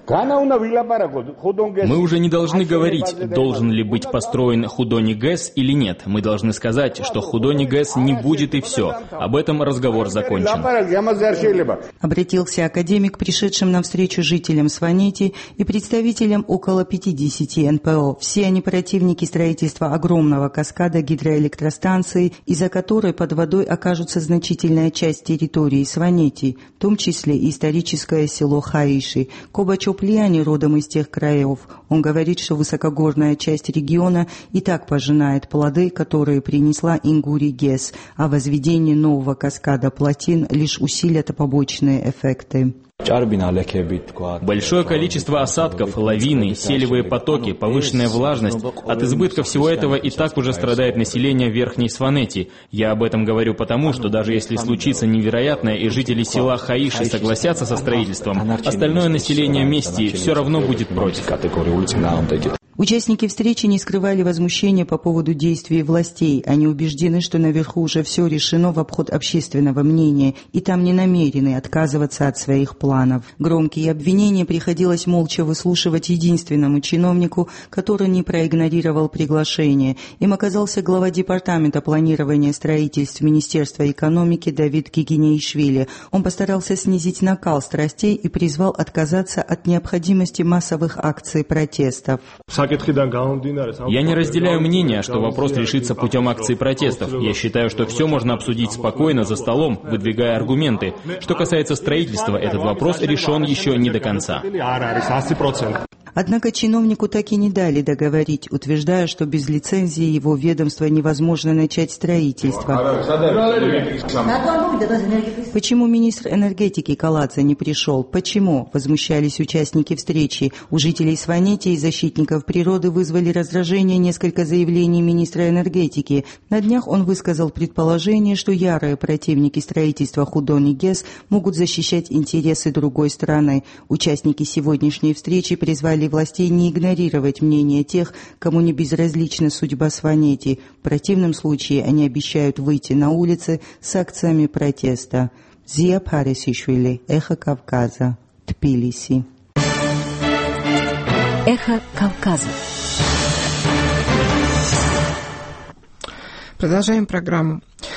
Мы уже не должны говорить, должен ли быть построен Худони ГЭС или нет. Мы должны сказать, что Худони ГЭС не будет и все. Об этом разговор закончен. Обратился академик к пришедшим навстречу жителям Сванети и представителям около 50 НПО. Все они противники строительства огромного каскада гидроэлектростанции, из-за которой под водой окажется значительная часть территории Сванети, в том числе и историческое село Хаиши. Кобачо Плиани родом из тех краев. Он говорит, что высокогорная часть региона и так пожинает плоды, которые принесла Ингури ГЭС, а возведение нового каскада плотин лишь усилит побочные эффекты. Большое количество осадков, лавины, селевые потоки, повышенная влажность. От избытка всего этого и так уже страдает население Верхней Сванети. Я об этом говорю потому, что даже если случится невероятное и жители села Хаиши согласятся со строительством, остальное население Мести все равно будет против. Участники встречи не скрывали возмущения по поводу действий властей. Они убеждены, что наверху уже все решено в обход общественного мнения, и там не намерены отказываться от своих планов. Громкие обвинения приходилось молча выслушивать единственному чиновнику, который не проигнорировал приглашение. Им оказался глава департамента планирования строительств Министерства экономики Давид Гигинеишвили. Он постарался снизить накал страстей и призвал отказаться от необходимости массовых акций протестов. Я не разделяю мнение, что вопрос решится путем акций протестов. Я считаю, что все можно обсудить спокойно за столом, выдвигая аргументы. Что касается строительства, этот вопрос решен еще не до конца. Однако чиновнику так и не дали договорить, утверждая, что без лицензии его ведомства невозможно начать строительство. Почему министр энергетики Каладзе не пришел? Почему? Возмущались участники встречи. У жителей Сванети и защитников природы вызвали раздражение несколько заявлений министра энергетики. На днях он высказал предположение, что ярые противники строительства Худони ГЭС могут защищать интересы другой страны. Участники сегодняшней встречи призвали властей не игнорировать мнение тех, кому не безразлична судьба Сванети. В противном случае они обещают выйти на улицы с акциями протеста. Зия Парисишвили, Эхо Кавказа, Тбилиси. Эхо Кавказа. Продолжаем программу.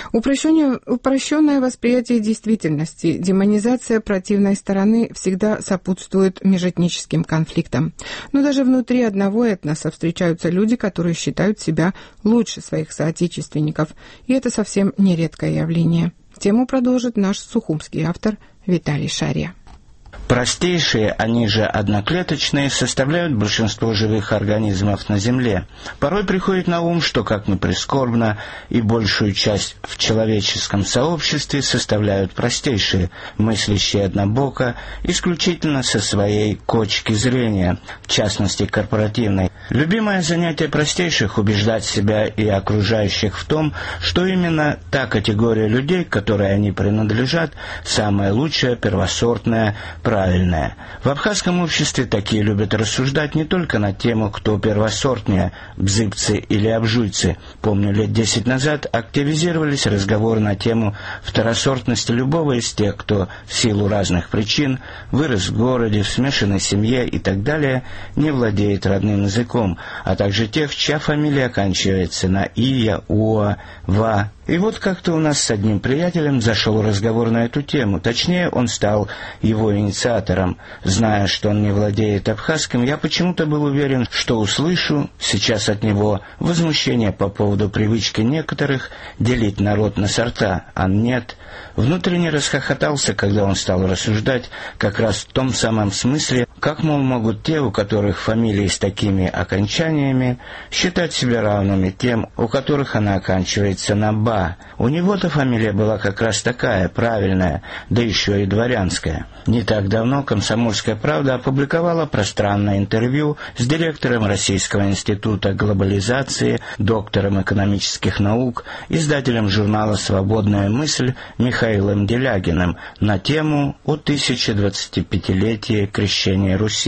Упрощенное восприятие действительности, демонизация противной стороны всегда сопутствует межэтническим конфликтам. Но даже внутри одного этноса встречаются люди, которые считают себя лучше своих соотечественников. И это совсем не редкое явление. Тему продолжит наш сухумский автор Виталий Шарья. Простейшие, они же одноклеточные, составляют большинство живых организмов на Земле. Порой приходит на ум, что, как ни прискорбно, и большую часть в человеческом сообществе составляют простейшие, мыслящие однобоко, исключительно со своей точки зрения, в частности корпоративной. Любимое занятие простейших – убеждать себя и окружающих в том, что именно та категория людей, к которой они принадлежат, самая лучшая, первосортная, правильная. В абхазском обществе такие любят рассуждать не только на тему, кто первосортнее, бзыбцы или обжуйцы. Помню, лет 10 назад активизировались разговоры на тему второсортности любого из тех, кто в силу разных причин вырос в городе, в смешанной семье и так далее, не владеет родным языком, а также тех, чья фамилия оканчивается на «ия», «уа», «ва». И вот как-то у нас с одним приятелем зашел разговор на эту тему. Точнее, он стал его инициатором. Зная, что он не владеет абхазским, я почему-то был уверен, что услышу сейчас от него возмущение по поводу привычки некоторых делить народ на сорта, а нет. Внутренне расхохотался, когда он стал рассуждать как раз в том самом смысле, как, мол, могут те, у которых фамилии с такими окончаниями, считать себя равными тем, у которых она оканчивается на «ба». У него-то фамилия была как раз такая, правильная, да еще и дворянская. Не так давно «Комсомольская правда» опубликовала пространное интервью с директором Российского института глобализации, доктором экономических наук, издателем журнала «Свободная мысль» Михаилом Делягиным на тему о 1025-летии крещения Руси.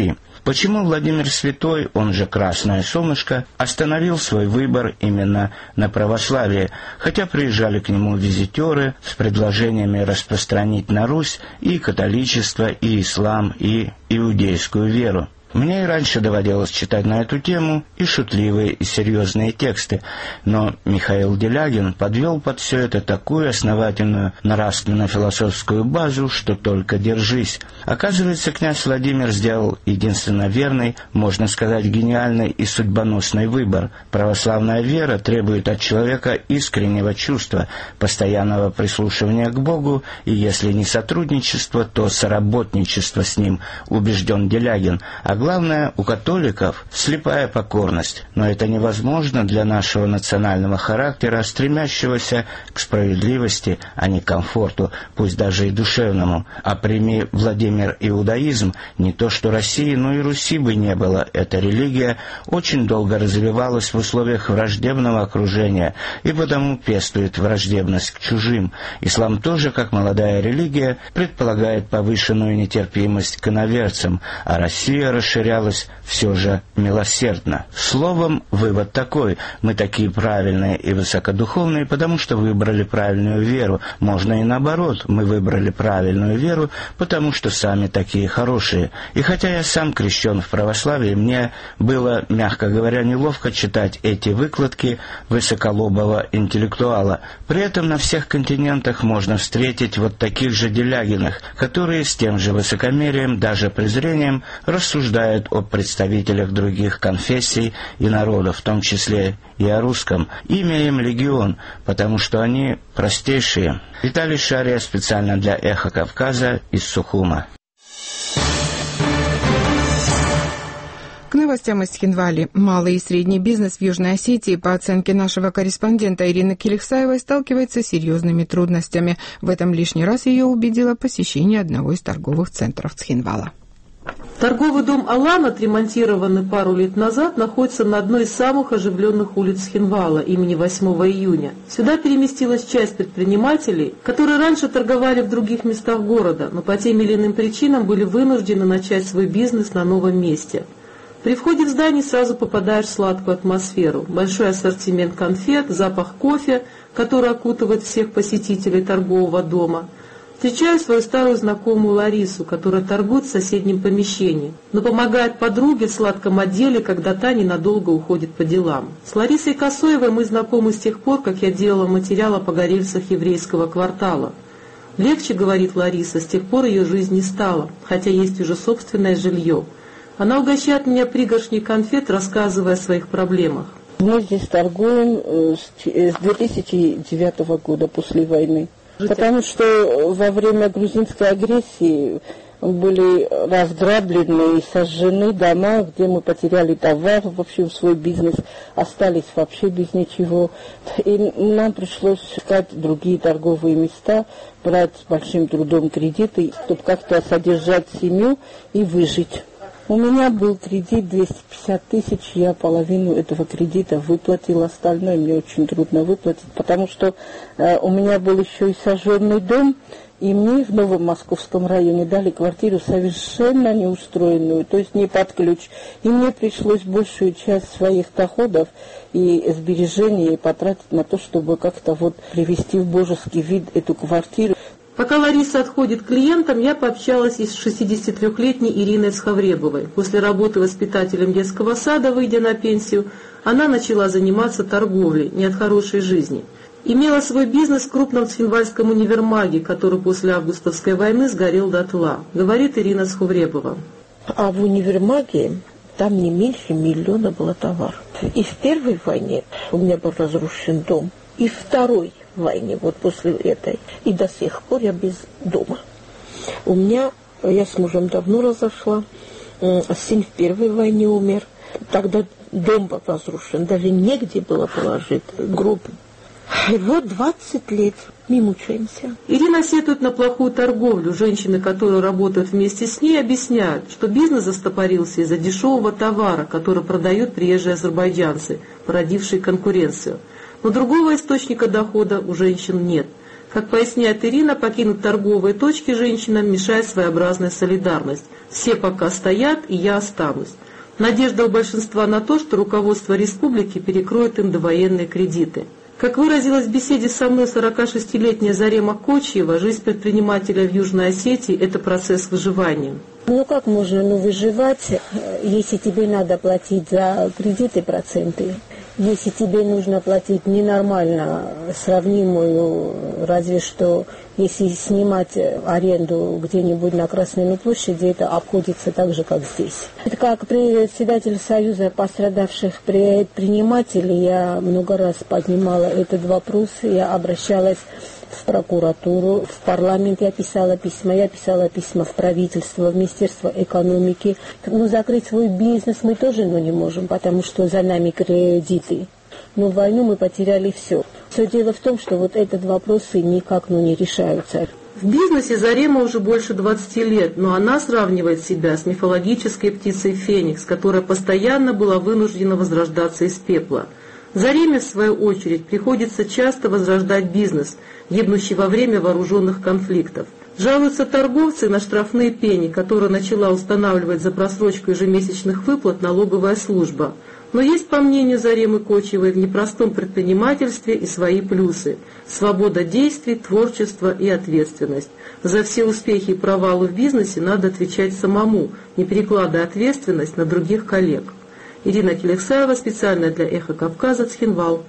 Почему Владимир Святой, он же Красное Солнышко, остановил свой выбор именно на православии, хотя приезжали к нему визитеры с предложениями распространить на Русь и католичество, и ислам, и иудейскую веру? Мне и раньше доводилось читать на эту тему и шутливые, и серьезные тексты, но Михаил Делягин подвел под все это такую основательную нравственно-философскую базу, что только держись. Оказывается, князь Владимир сделал единственно верный, можно сказать, гениальный и судьбоносный выбор. Православная вера требует от человека искреннего чувства, постоянного прислушивания к Богу, и если не сотрудничество, то соработничество с Ним, убежден Делягин. А главное, у католиков слепая покорность, но это невозможно для нашего национального характера, стремящегося к справедливости, а не к комфорту, пусть даже и душевному. А прими, Владимир, иудаизм, не то что России, но и Руси бы не было. Эта религия очень долго развивалась в условиях враждебного окружения, и потому пестует враждебность к чужим. Ислам тоже, как молодая религия, предполагает повышенную нетерпимость к иноверцам, а Россия расширялась все же милосердно. Словом, вывод такой: мы такие правильные и высокодуховные, потому что выбрали правильную веру. Можно и наоборот, мы выбрали правильную веру, потому что сами такие хорошие. И хотя я сам крещен в православии, мне было, мягко говоря, неловко читать эти выкладки высоколобого интеллектуала. При этом на всех континентах можно встретить вот таких же Делягиных, которые с тем же высокомерием, даже презрением, рассуждают о представителях других конфессий и народов, в том числе и о русском. Имя им легион, потому что они простейшие. Виталий Шария специально для «Эхо Кавказа» из Сухума. К новостям из Цхинвали. Малый и средний бизнес в Южной Осетии, по оценке нашего корреспондента Ирины Келексаевой, сталкивается с серьезными трудностями. В этом лишний раз ее убедило посещение одного из торговых центров Цхинвала. Торговый дом «Алан», отремонтированный пару лет назад, находится на одной из самых оживленных улиц Цхинвала имени 8 июня. Сюда переместилась часть предпринимателей, которые раньше торговали в других местах города, но по тем или иным причинам были вынуждены начать свой бизнес на новом месте. При входе в здание сразу попадаешь в сладкую атмосферу. Большой ассортимент конфет, запах кофе, который окутывает всех посетителей торгового дома. Встречаю свою старую знакомую Ларису, которая торгует в соседнем помещении, но помогает подруге в сладком отделе, когда та ненадолго уходит по делам. С Ларисой Косоевой мы знакомы с тех пор, как я делала материал о погорельцах еврейского квартала. Легче, говорит Лариса, с тех пор ее жизнь не стала, хотя есть уже собственное жилье. Она угощает меня пригоршней конфет, рассказывая о своих проблемах. Мы здесь торгуем с 2009 года, после войны. Потому что во время грузинской агрессии были разграблены и сожжены дома, где мы потеряли товар, в общем, свой бизнес, остались вообще без ничего. И нам пришлось искать другие торговые места, брать с большим трудом кредиты, чтобы как-то содержать семью и выжить. У меня был кредит 250 тысяч, я половину этого кредита выплатила, остальное мне очень трудно выплатить, потому что у меня был еще и сожженный дом, и мне в Новом Московском районе дали квартиру совершенно неустроенную, то есть не под ключ. И мне пришлось большую часть своих доходов и сбережений потратить на то, чтобы как-то вот привести в божеский вид эту квартиру. Пока Лариса отходит к клиентам, я пообщалась и с 63-летней Ириной Схавребовой. После работы воспитателем детского сада, выйдя на пенсию, она начала заниматься торговлей, не от хорошей жизни. Имела свой бизнес в крупном цхинвальском универмаге, который после августовской войны сгорел дотла, говорит Ирина Схавребова. А в универмаге там не меньше 1 миллиона было товаров. И в первой войне у меня был разрушен дом, и второй войне, вот после этой. И до сих пор я без дома. Я с мужем давно разошла, сын в первой войне умер. Тогда дом был разрушен, даже негде было положить гроб. И вот 20 лет мы мучаемся. Ирина сетует на плохую торговлю. Женщины, которые работают вместе с ней, объясняют, что бизнес застопорился из-за дешевого товара, который продают приезжие азербайджанцы, породившие конкуренцию. Но другого источника дохода у женщин нет. Как поясняет Ирина, покинуть торговые точки женщинам мешает своеобразная солидарность. Все пока стоят, и я останусь. Надежда у большинства на то, что руководство республики перекроет им довоенные кредиты. Как выразилась в беседе со мной 46-летняя Зарема Кочиева, жизнь предпринимателя в Южной Осетии – это процесс выживания. Ну как можно выживать, если тебе надо платить за кредиты проценты? Если тебе нужно платить ненормально сравнимую, разве что если снимать аренду где-нибудь на Красной площади, это обходится так же, как здесь. Это как председатель Союза пострадавших предпринимателей, я много раз поднимала этот вопрос, я обращалась в прокуратуру, в парламент я писала письма в правительство, в Министерство экономики. Но закрыть свой бизнес мы тоже не можем, потому что за нами кредиты. Но в войну мы потеряли все. Все дело в том, что вот этот вопрос никак не решаются. В бизнесе Зарема уже больше 20 лет, но она сравнивает себя с мифологической птицей Феникс, которая постоянно была вынуждена возрождаться из пепла. Зареме, в свою очередь, приходится часто возрождать бизнес, гибнущий во время вооруженных конфликтов. Жалуются торговцы на штрафные пени, которые начала устанавливать за просрочку ежемесячных выплат налоговая служба. Но есть, по мнению Заремы Кочиевой, в непростом предпринимательстве и свои плюсы. Свобода действий, творчество и ответственность. За все успехи и провалы в бизнесе надо отвечать самому, не перекладывая ответственность на других коллег. Ирина Келексаева, специально для «Эхо Кавказа», Цхинвал.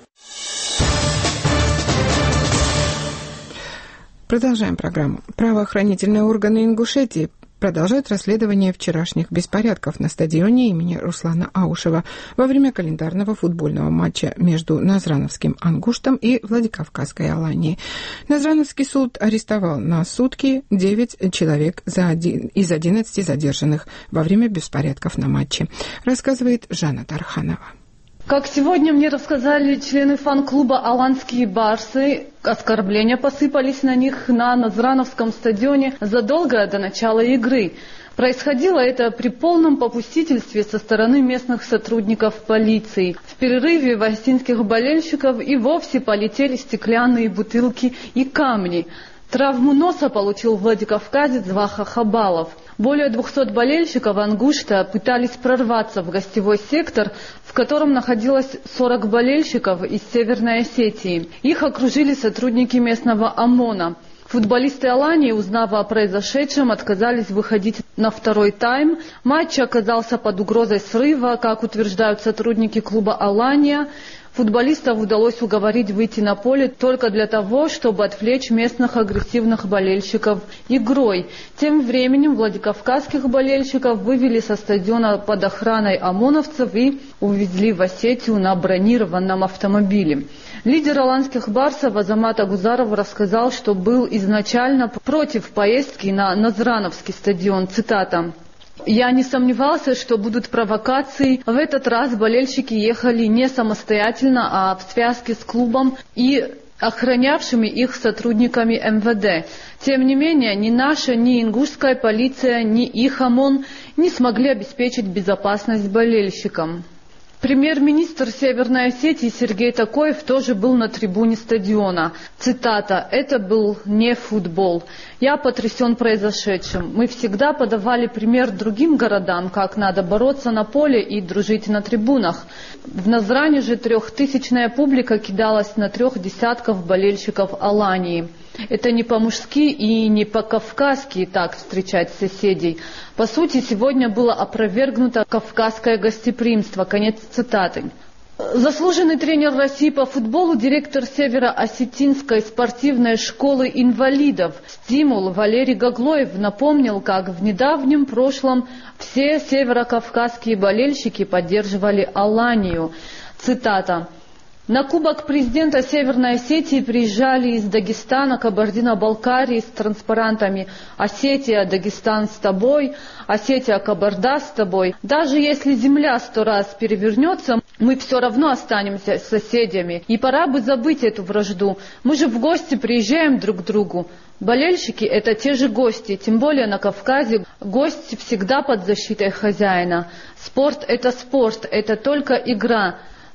Продолжаем программу. Правоохранительные органы Ингушетии продолжают расследование вчерашних беспорядков на стадионе имени Руслана Аушева во время календарного футбольного матча между Назрановским Ангуштом и Владикавказской Аланией. Назрановский суд арестовал на сутки 9 человек из 11 задержанных во время беспорядков на матче, рассказывает Жанна Тарханова. Как сегодня мне рассказали члены фан-клуба «Аланские барсы», оскорбления посыпались на них на Назрановском стадионе задолго до начала игры. Происходило это при полном попустительстве со стороны местных сотрудников полиции. В перерыве в осетинских болельщиков и вовсе полетели стеклянные бутылки и камни. Травму носа получил владикавказец Ваха Хабалов. Более 200 болельщиков Ангушта пытались прорваться в гостевой сектор, в котором находилось 40 болельщиков из Северной Осетии. Их окружили сотрудники местного ОМОНа. Футболисты Алании, узнав о произошедшем, отказались выходить на второй тайм. Матч оказался под угрозой срыва, как утверждают сотрудники клуба «Алания». Футболистов удалось уговорить выйти на поле только для того, чтобы отвлечь местных агрессивных болельщиков игрой. Тем временем владикавказских болельщиков вывели со стадиона под охраной ОМОНовцев и увезли в Осетию на бронированном автомобиле. Лидер аланских барсов Азамат Агузаров рассказал, что был изначально против поездки на Назрановский стадион. Цитата. «Я не сомневался, что будут провокации. В этот раз болельщики ехали не самостоятельно, а в связке с клубом и охранявшими их сотрудниками МВД. Тем не менее, ни наша, ни ингушская полиция, ни их ОМОН не смогли обеспечить безопасность болельщикам». Премьер-министр Северной Осетии Сергей Такоев тоже был на трибуне стадиона. Цитата. «Это был не футбол. Я потрясен произошедшим. Мы всегда подавали пример другим городам, как надо бороться на поле и дружить на трибунах. В Назране же 3000-я публика кидалась на 3 десятков болельщиков Алании. Это не по-мужски и не по-кавказски так встречать соседей. По сути, сегодня было опровергнуто кавказское гостеприимство». Конец цитаты. Заслуженный тренер России по футболу, директор Северо-Осетинской спортивной школы инвалидов «Стимул» Валерий Гаглоев напомнил, как в недавнем прошлом все северокавказские болельщики поддерживали Аланию. Цитата. «На Кубок президента Северной Осетии приезжали из Дагестана, Кабардино-Балкарии с транспарантами «Осетия, Дагестан с тобой», «Осетия, Кабарда с тобой». Даже если земля 100 раз перевернется, мы все равно останемся соседями. И пора бы забыть эту вражду. Мы же в гости приезжаем друг к другу. Болельщики – это те же гости, тем более на Кавказе гость всегда под защитой хозяина. Спорт – это только игра.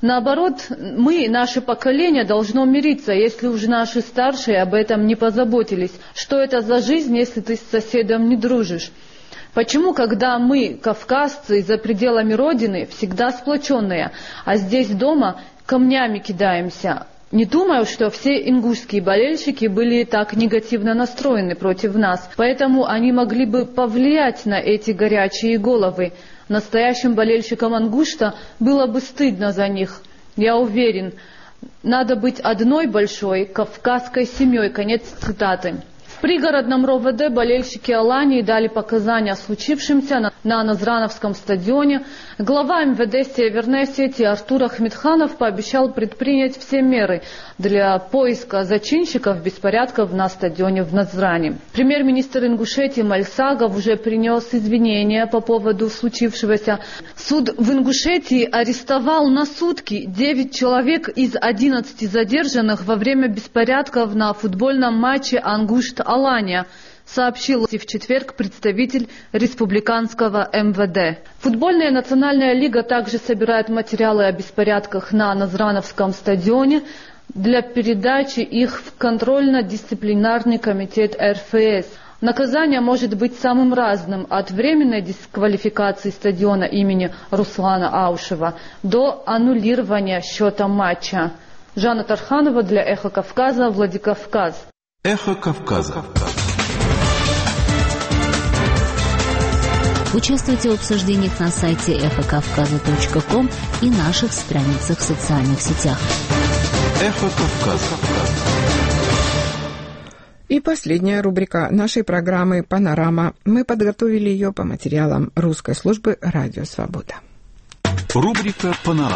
Наоборот, мы, наше поколение, должно мириться, если уже наши старшие об этом не позаботились. Что это за жизнь, если ты с соседом не дружишь? Почему, когда мы, кавказцы, за пределами Родины, всегда сплоченные, а здесь дома камнями кидаемся? Не думаю, что все ингушские болельщики были так негативно настроены против нас, поэтому они могли бы повлиять на эти горячие головы. Настоящим болельщикам Ингушта было бы стыдно за них. Я уверен, надо быть одной большой кавказской семьей. Конец цитаты. В пригородном РОВД болельщики Алании дали показания о случившемся на Назрановском стадионе. Глава МВД Северной Осетии Артур Ахмедханов пообещал предпринять все меры для поиска зачинщиков беспорядков на стадионе в Назране. Премьер-министр Ингушетии Мальсагов уже принес извинения по поводу случившегося. Суд в Ингушетии арестовал на сутки 9 человек из 11 задержанных во время беспорядков на футбольном матче Ангушт-Алания, сообщил в четверг представитель республиканского МВД. Футбольная национальная лига также собирает материалы о беспорядках на Назрановском стадионе для передачи их в контрольно-дисциплинарный комитет РФС. Наказание может быть самым разным, от временной дисквалификации стадиона имени Руслана Аушева до аннулирования счета матча. Жанна Тарханова для «Эхо Кавказа», Владикавказ. «Эхо Кавказа». Участвуйте в обсуждениях на сайте эхокавказа.ком и наших страницах в социальных сетях. «Эхо Кавказа». И последняя рубрика нашей программы «Панорама». Мы подготовили ее по материалам русской службы «Радио Свобода». Рубрика «Панорама».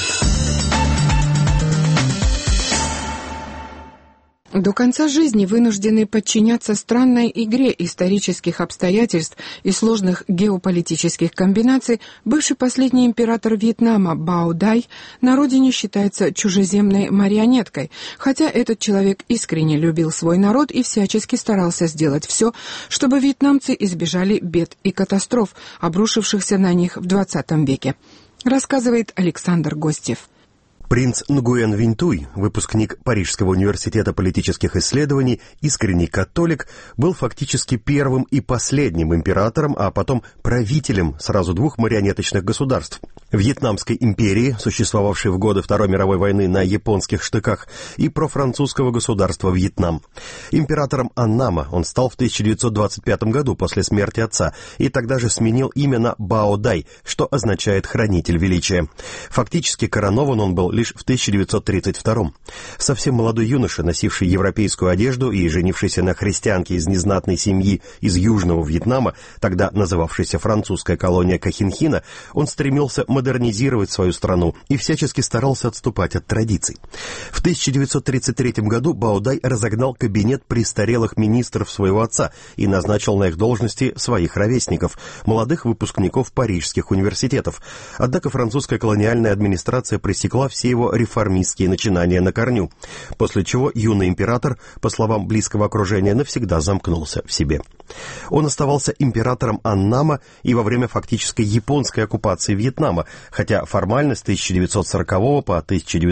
До конца жизни вынужденный подчиняться странной игре исторических обстоятельств и сложных геополитических комбинаций, бывший последний император Вьетнама Бао Дай на родине считается чужеземной марионеткой, хотя этот человек искренне любил свой народ и всячески старался сделать все, чтобы вьетнамцы избежали бед и катастроф, обрушившихся на них в 20 веке. Рассказывает Александр Гостев. Принц Нгуен Винтуй, выпускник Парижского университета политических исследований, искренний католик, был фактически первым и последним императором, а потом правителем сразу двух марионеточных государств. Вьетнамской империи, существовавшей в годы Второй мировой войны на японских штыках, и профранцузского государства Вьетнам. Императором Аннама он стал в 1925 году после смерти отца, и тогда же сменил имя на Бао Дай, что означает «хранитель величия». Фактически коронован он был лишь в 1932-м. Совсем молодой юноша, носивший европейскую одежду и женившийся на христианке из незнатной семьи из Южного Вьетнама, тогда называвшейся французская колония Кохинхина, он стремился модернизировать свою страну и всячески старался отступать от традиций. В 1933 году Бао Дай разогнал кабинет престарелых министров своего отца и назначил на их должности своих ровесников, молодых выпускников парижских университетов. Однако французская колониальная администрация пресекла все его реформистские начинания на корню, после чего юный император, по словам близкого окружения, навсегда замкнулся в себе. Он оставался императором Аннама и во время фактической японской оккупации Вьетнама, хотя формально с 1940 по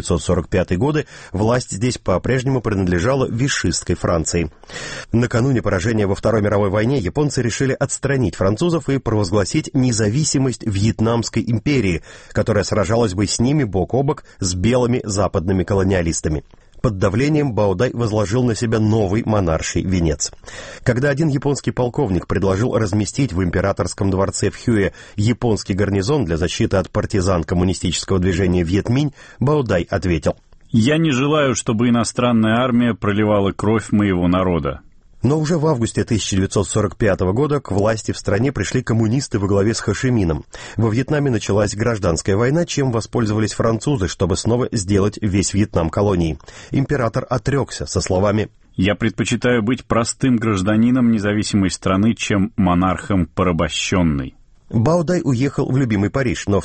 1945 годы власть здесь по-прежнему принадлежала вишистской Франции. Накануне поражения во Второй мировой войне японцы решили отстранить французов и провозгласить независимость Вьетнамской империи, которая сражалась бы с ними бок о бок с белыми западными колониалистами. Под давлением Бао Дай возложил на себя новый монарший венец. Когда один японский полковник предложил разместить в императорском дворце в Хюэ японский гарнизон для защиты от партизан коммунистического движения Вьетминь, Бао Дай ответил: «Я не желаю, чтобы иностранная армия проливала кровь моего народа». Но уже в августе 1945 года к власти в стране пришли коммунисты во главе с Хо Ши Мином. Во Вьетнаме началась гражданская война, чем воспользовались французы, чтобы снова сделать весь Вьетнам колонией. Император отрекся со словами: «Я предпочитаю быть простым гражданином независимой страны, чем монархом порабощенной». Бао Дай уехал в любимый Париж, но в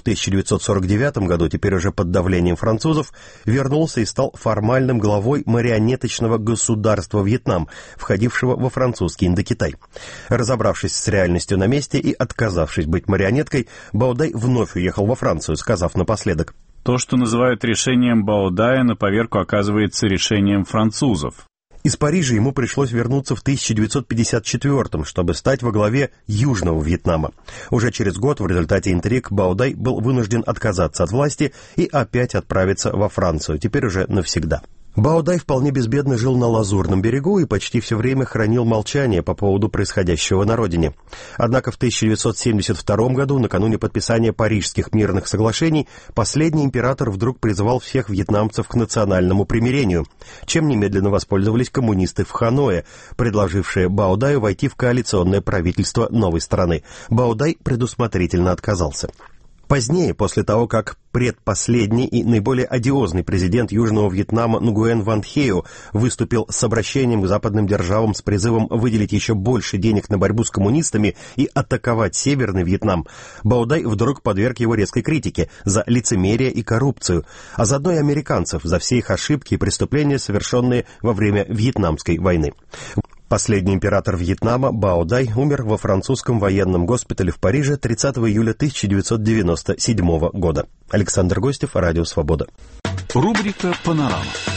1949 году, теперь уже под давлением французов, вернулся и стал формальным главой марионеточного государства Вьетнам, входившего во французский Индокитай. Разобравшись с реальностью на месте и отказавшись быть марионеткой, Бао Дай вновь уехал во Францию, сказав напоследок: То, что называют решением Баодая, на поверку оказывается решением французов. Из Парижа ему пришлось вернуться в 1954-м, чтобы стать во главе Южного Вьетнама. Уже через год в результате интриг Баодай был вынужден отказаться от власти и опять отправиться во Францию, теперь уже навсегда. Баодай вполне безбедно жил на Лазурном берегу и почти все время хранил молчание по поводу происходящего на родине. Однако в 1972 году, накануне подписания Парижских мирных соглашений, последний император вдруг призвал всех вьетнамцев к национальному примирению, чем немедленно воспользовались коммунисты в Ханое, предложившие Баодаю войти в коалиционное правительство новой страны. Баодай предусмотрительно отказался. Позднее, после того, как предпоследний и наиболее одиозный президент Южного Вьетнама Нгуен Ван Хео выступил с обращением к западным державам с призывом выделить еще больше денег на борьбу с коммунистами и атаковать Северный Вьетнам, Баодай вдруг подверг его резкой критике за лицемерие и коррупцию, а заодно и американцев за все их ошибки и преступления, совершенные во время Вьетнамской войны. Последний император Вьетнама, Баодай, умер во французском военном госпитале в Париже 30 июля 1997 года. Александр Гостев, Радио Свобода. Рубрика «Панорама».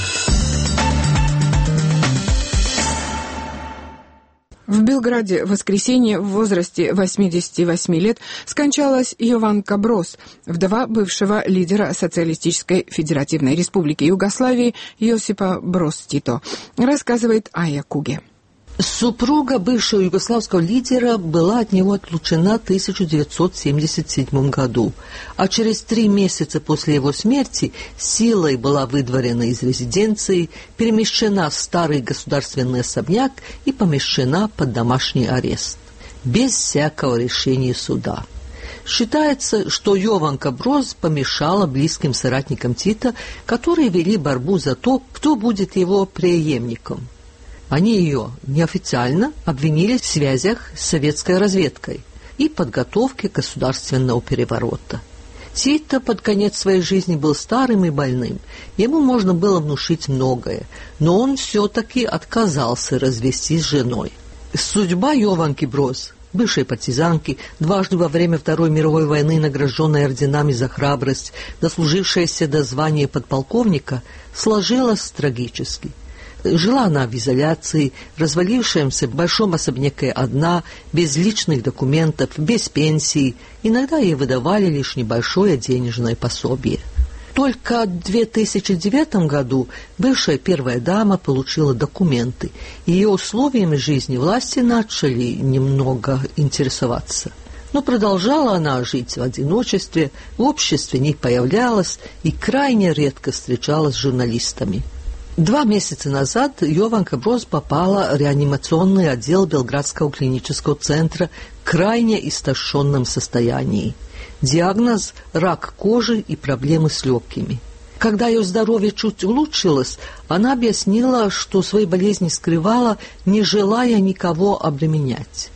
В Белграде в воскресенье в возрасте 88 лет скончалась Йованка Брос, вдова бывшего лидера Социалистической Федеративной Республики Югославии Йосипа Брос Тито, рассказывает Ая Куге. Супруга бывшего югославского лидера была от него отлучена в 1977 году, а через 3 месяца после его смерти силой была выдворена из резиденции, перемещена в старый государственный особняк и помещена под домашний арест, без всякого решения суда. Считается, что Йованка Брос помешала близким соратникам Тита, которые вели борьбу за то, кто будет его преемником. Они ее неофициально обвинили в связях с советской разведкой и подготовке государственного переворота. Тито под конец своей жизни был старым и больным. Ему можно было внушить многое, но он все-таки отказался развестись с женой. Судьба Йованки Брос, бывшей партизанки, дважды во время Второй мировой войны награжденной орденами за храбрость, дослужившаяся до звания подполковника, сложилась трагически. Жила она в изоляции, развалившемся большом особняке одна, без личных документов, без пенсии. Иногда ей выдавали лишь небольшое денежное пособие. Только в 2009 году бывшая первая дама получила документы. Ее условиями жизни власти начали немного интересоваться. Но продолжала она жить в одиночестве, в обществе не появлялась и крайне редко встречалась с журналистами. 2 месяца назад Йованка Брос попала в реанимационный отдел Белградского клинического центра в крайне истощенном состоянии. Диагноз – рак кожи и проблемы с легкими. Когда ее здоровье чуть улучшилось, она объяснила, что свои болезни скрывала, не желая никого обременять.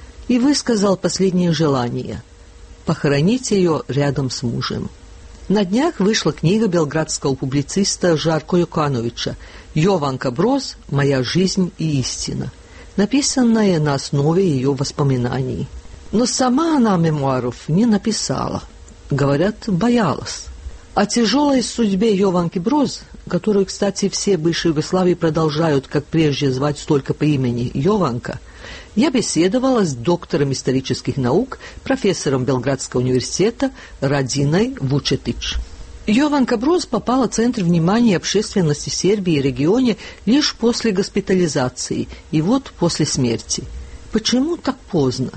И высказал последнее желание – похоронить ее рядом с мужем. На днях вышла книга белградского публициста Жарко Юкановича «Йованка Брос. Моя жизнь и истина», написанная на основе ее воспоминаний. Но сама она мемуаров не написала. Говорят, боялась. О тяжелой судьбе Йованки Брос, которую, кстати, все бывшие Югославии продолжают, как прежде, звать только по имени Йованка, я беседовала с доктором исторических наук, профессором Белградского университета Радиной Вучетич. Йованка Брос попала в центр внимания общественности Сербии и регионе лишь после госпитализации и вот после смерти. Почему так поздно?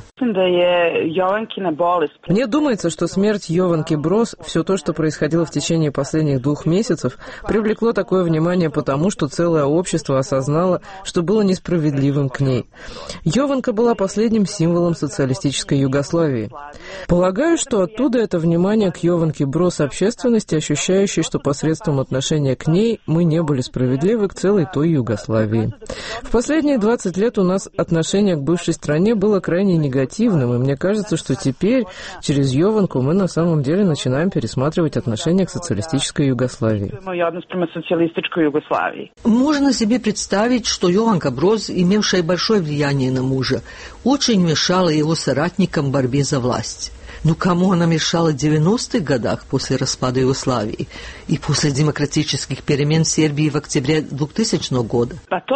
Мне думается, что смерть Йованки Брос, все то, что происходило в течение последних 2 месяцев, привлекло такое внимание потому, что целое общество осознало, что было несправедливым к ней. Йованка была последним символом социалистической Югославии. Полагаю, что оттуда это внимание к Йованке Брос общественности, ощущающей, что посредством отношения к ней мы не были справедливы к целой той Югославии. В последние 20 лет у нас отношение к бывшей стране было крайне негативным, и мне кажется, что теперь через Йованку мы на самом деле начинаем пересматривать отношения к социалистической Югославии. Можно себе представить, что Йованка Брос, имевшая большое влияние на мужа, очень мешала его соратникам в борьбе за власть. Ну, кому она мешала в 90-х годах после распада Югославии и после демократических перемен в Сербии в октябре 2000 года?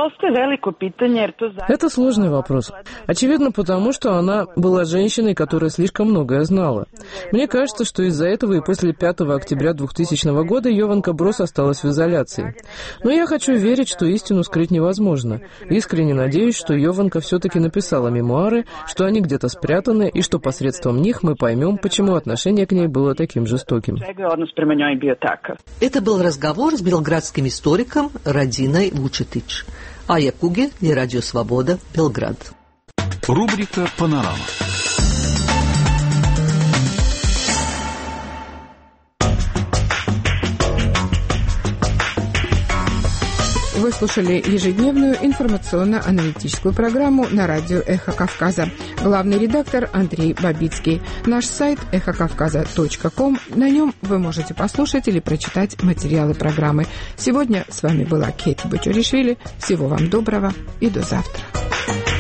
Это сложный вопрос. Очевидно, потому что она была женщиной, которая слишком многое знала. Мне кажется, что из-за этого и после 5 октября 2000 года Йованка Брос осталась в изоляции. Но я хочу верить, что истину скрыть невозможно. Искренне надеюсь, что Йованка все-таки написала мемуары, что они где-то спрятаны, и что посредством них мы поймем, почему отношение к ней было таким жестоким. Это был разговор с белградским историком Радиной Вучетич. Ая Кугель для Радио Свобода, Белград. Рубрика «Панорама». Вы слушали ежедневную информационно-аналитическую программу на радио «Эхо Кавказа». Главный редактор Андрей Бабицкий. Наш сайт эхокавказа.ком. На нем вы можете послушать или прочитать материалы программы. Сегодня с вами была Кейт Бачуришвили. Всего вам доброго и до завтра.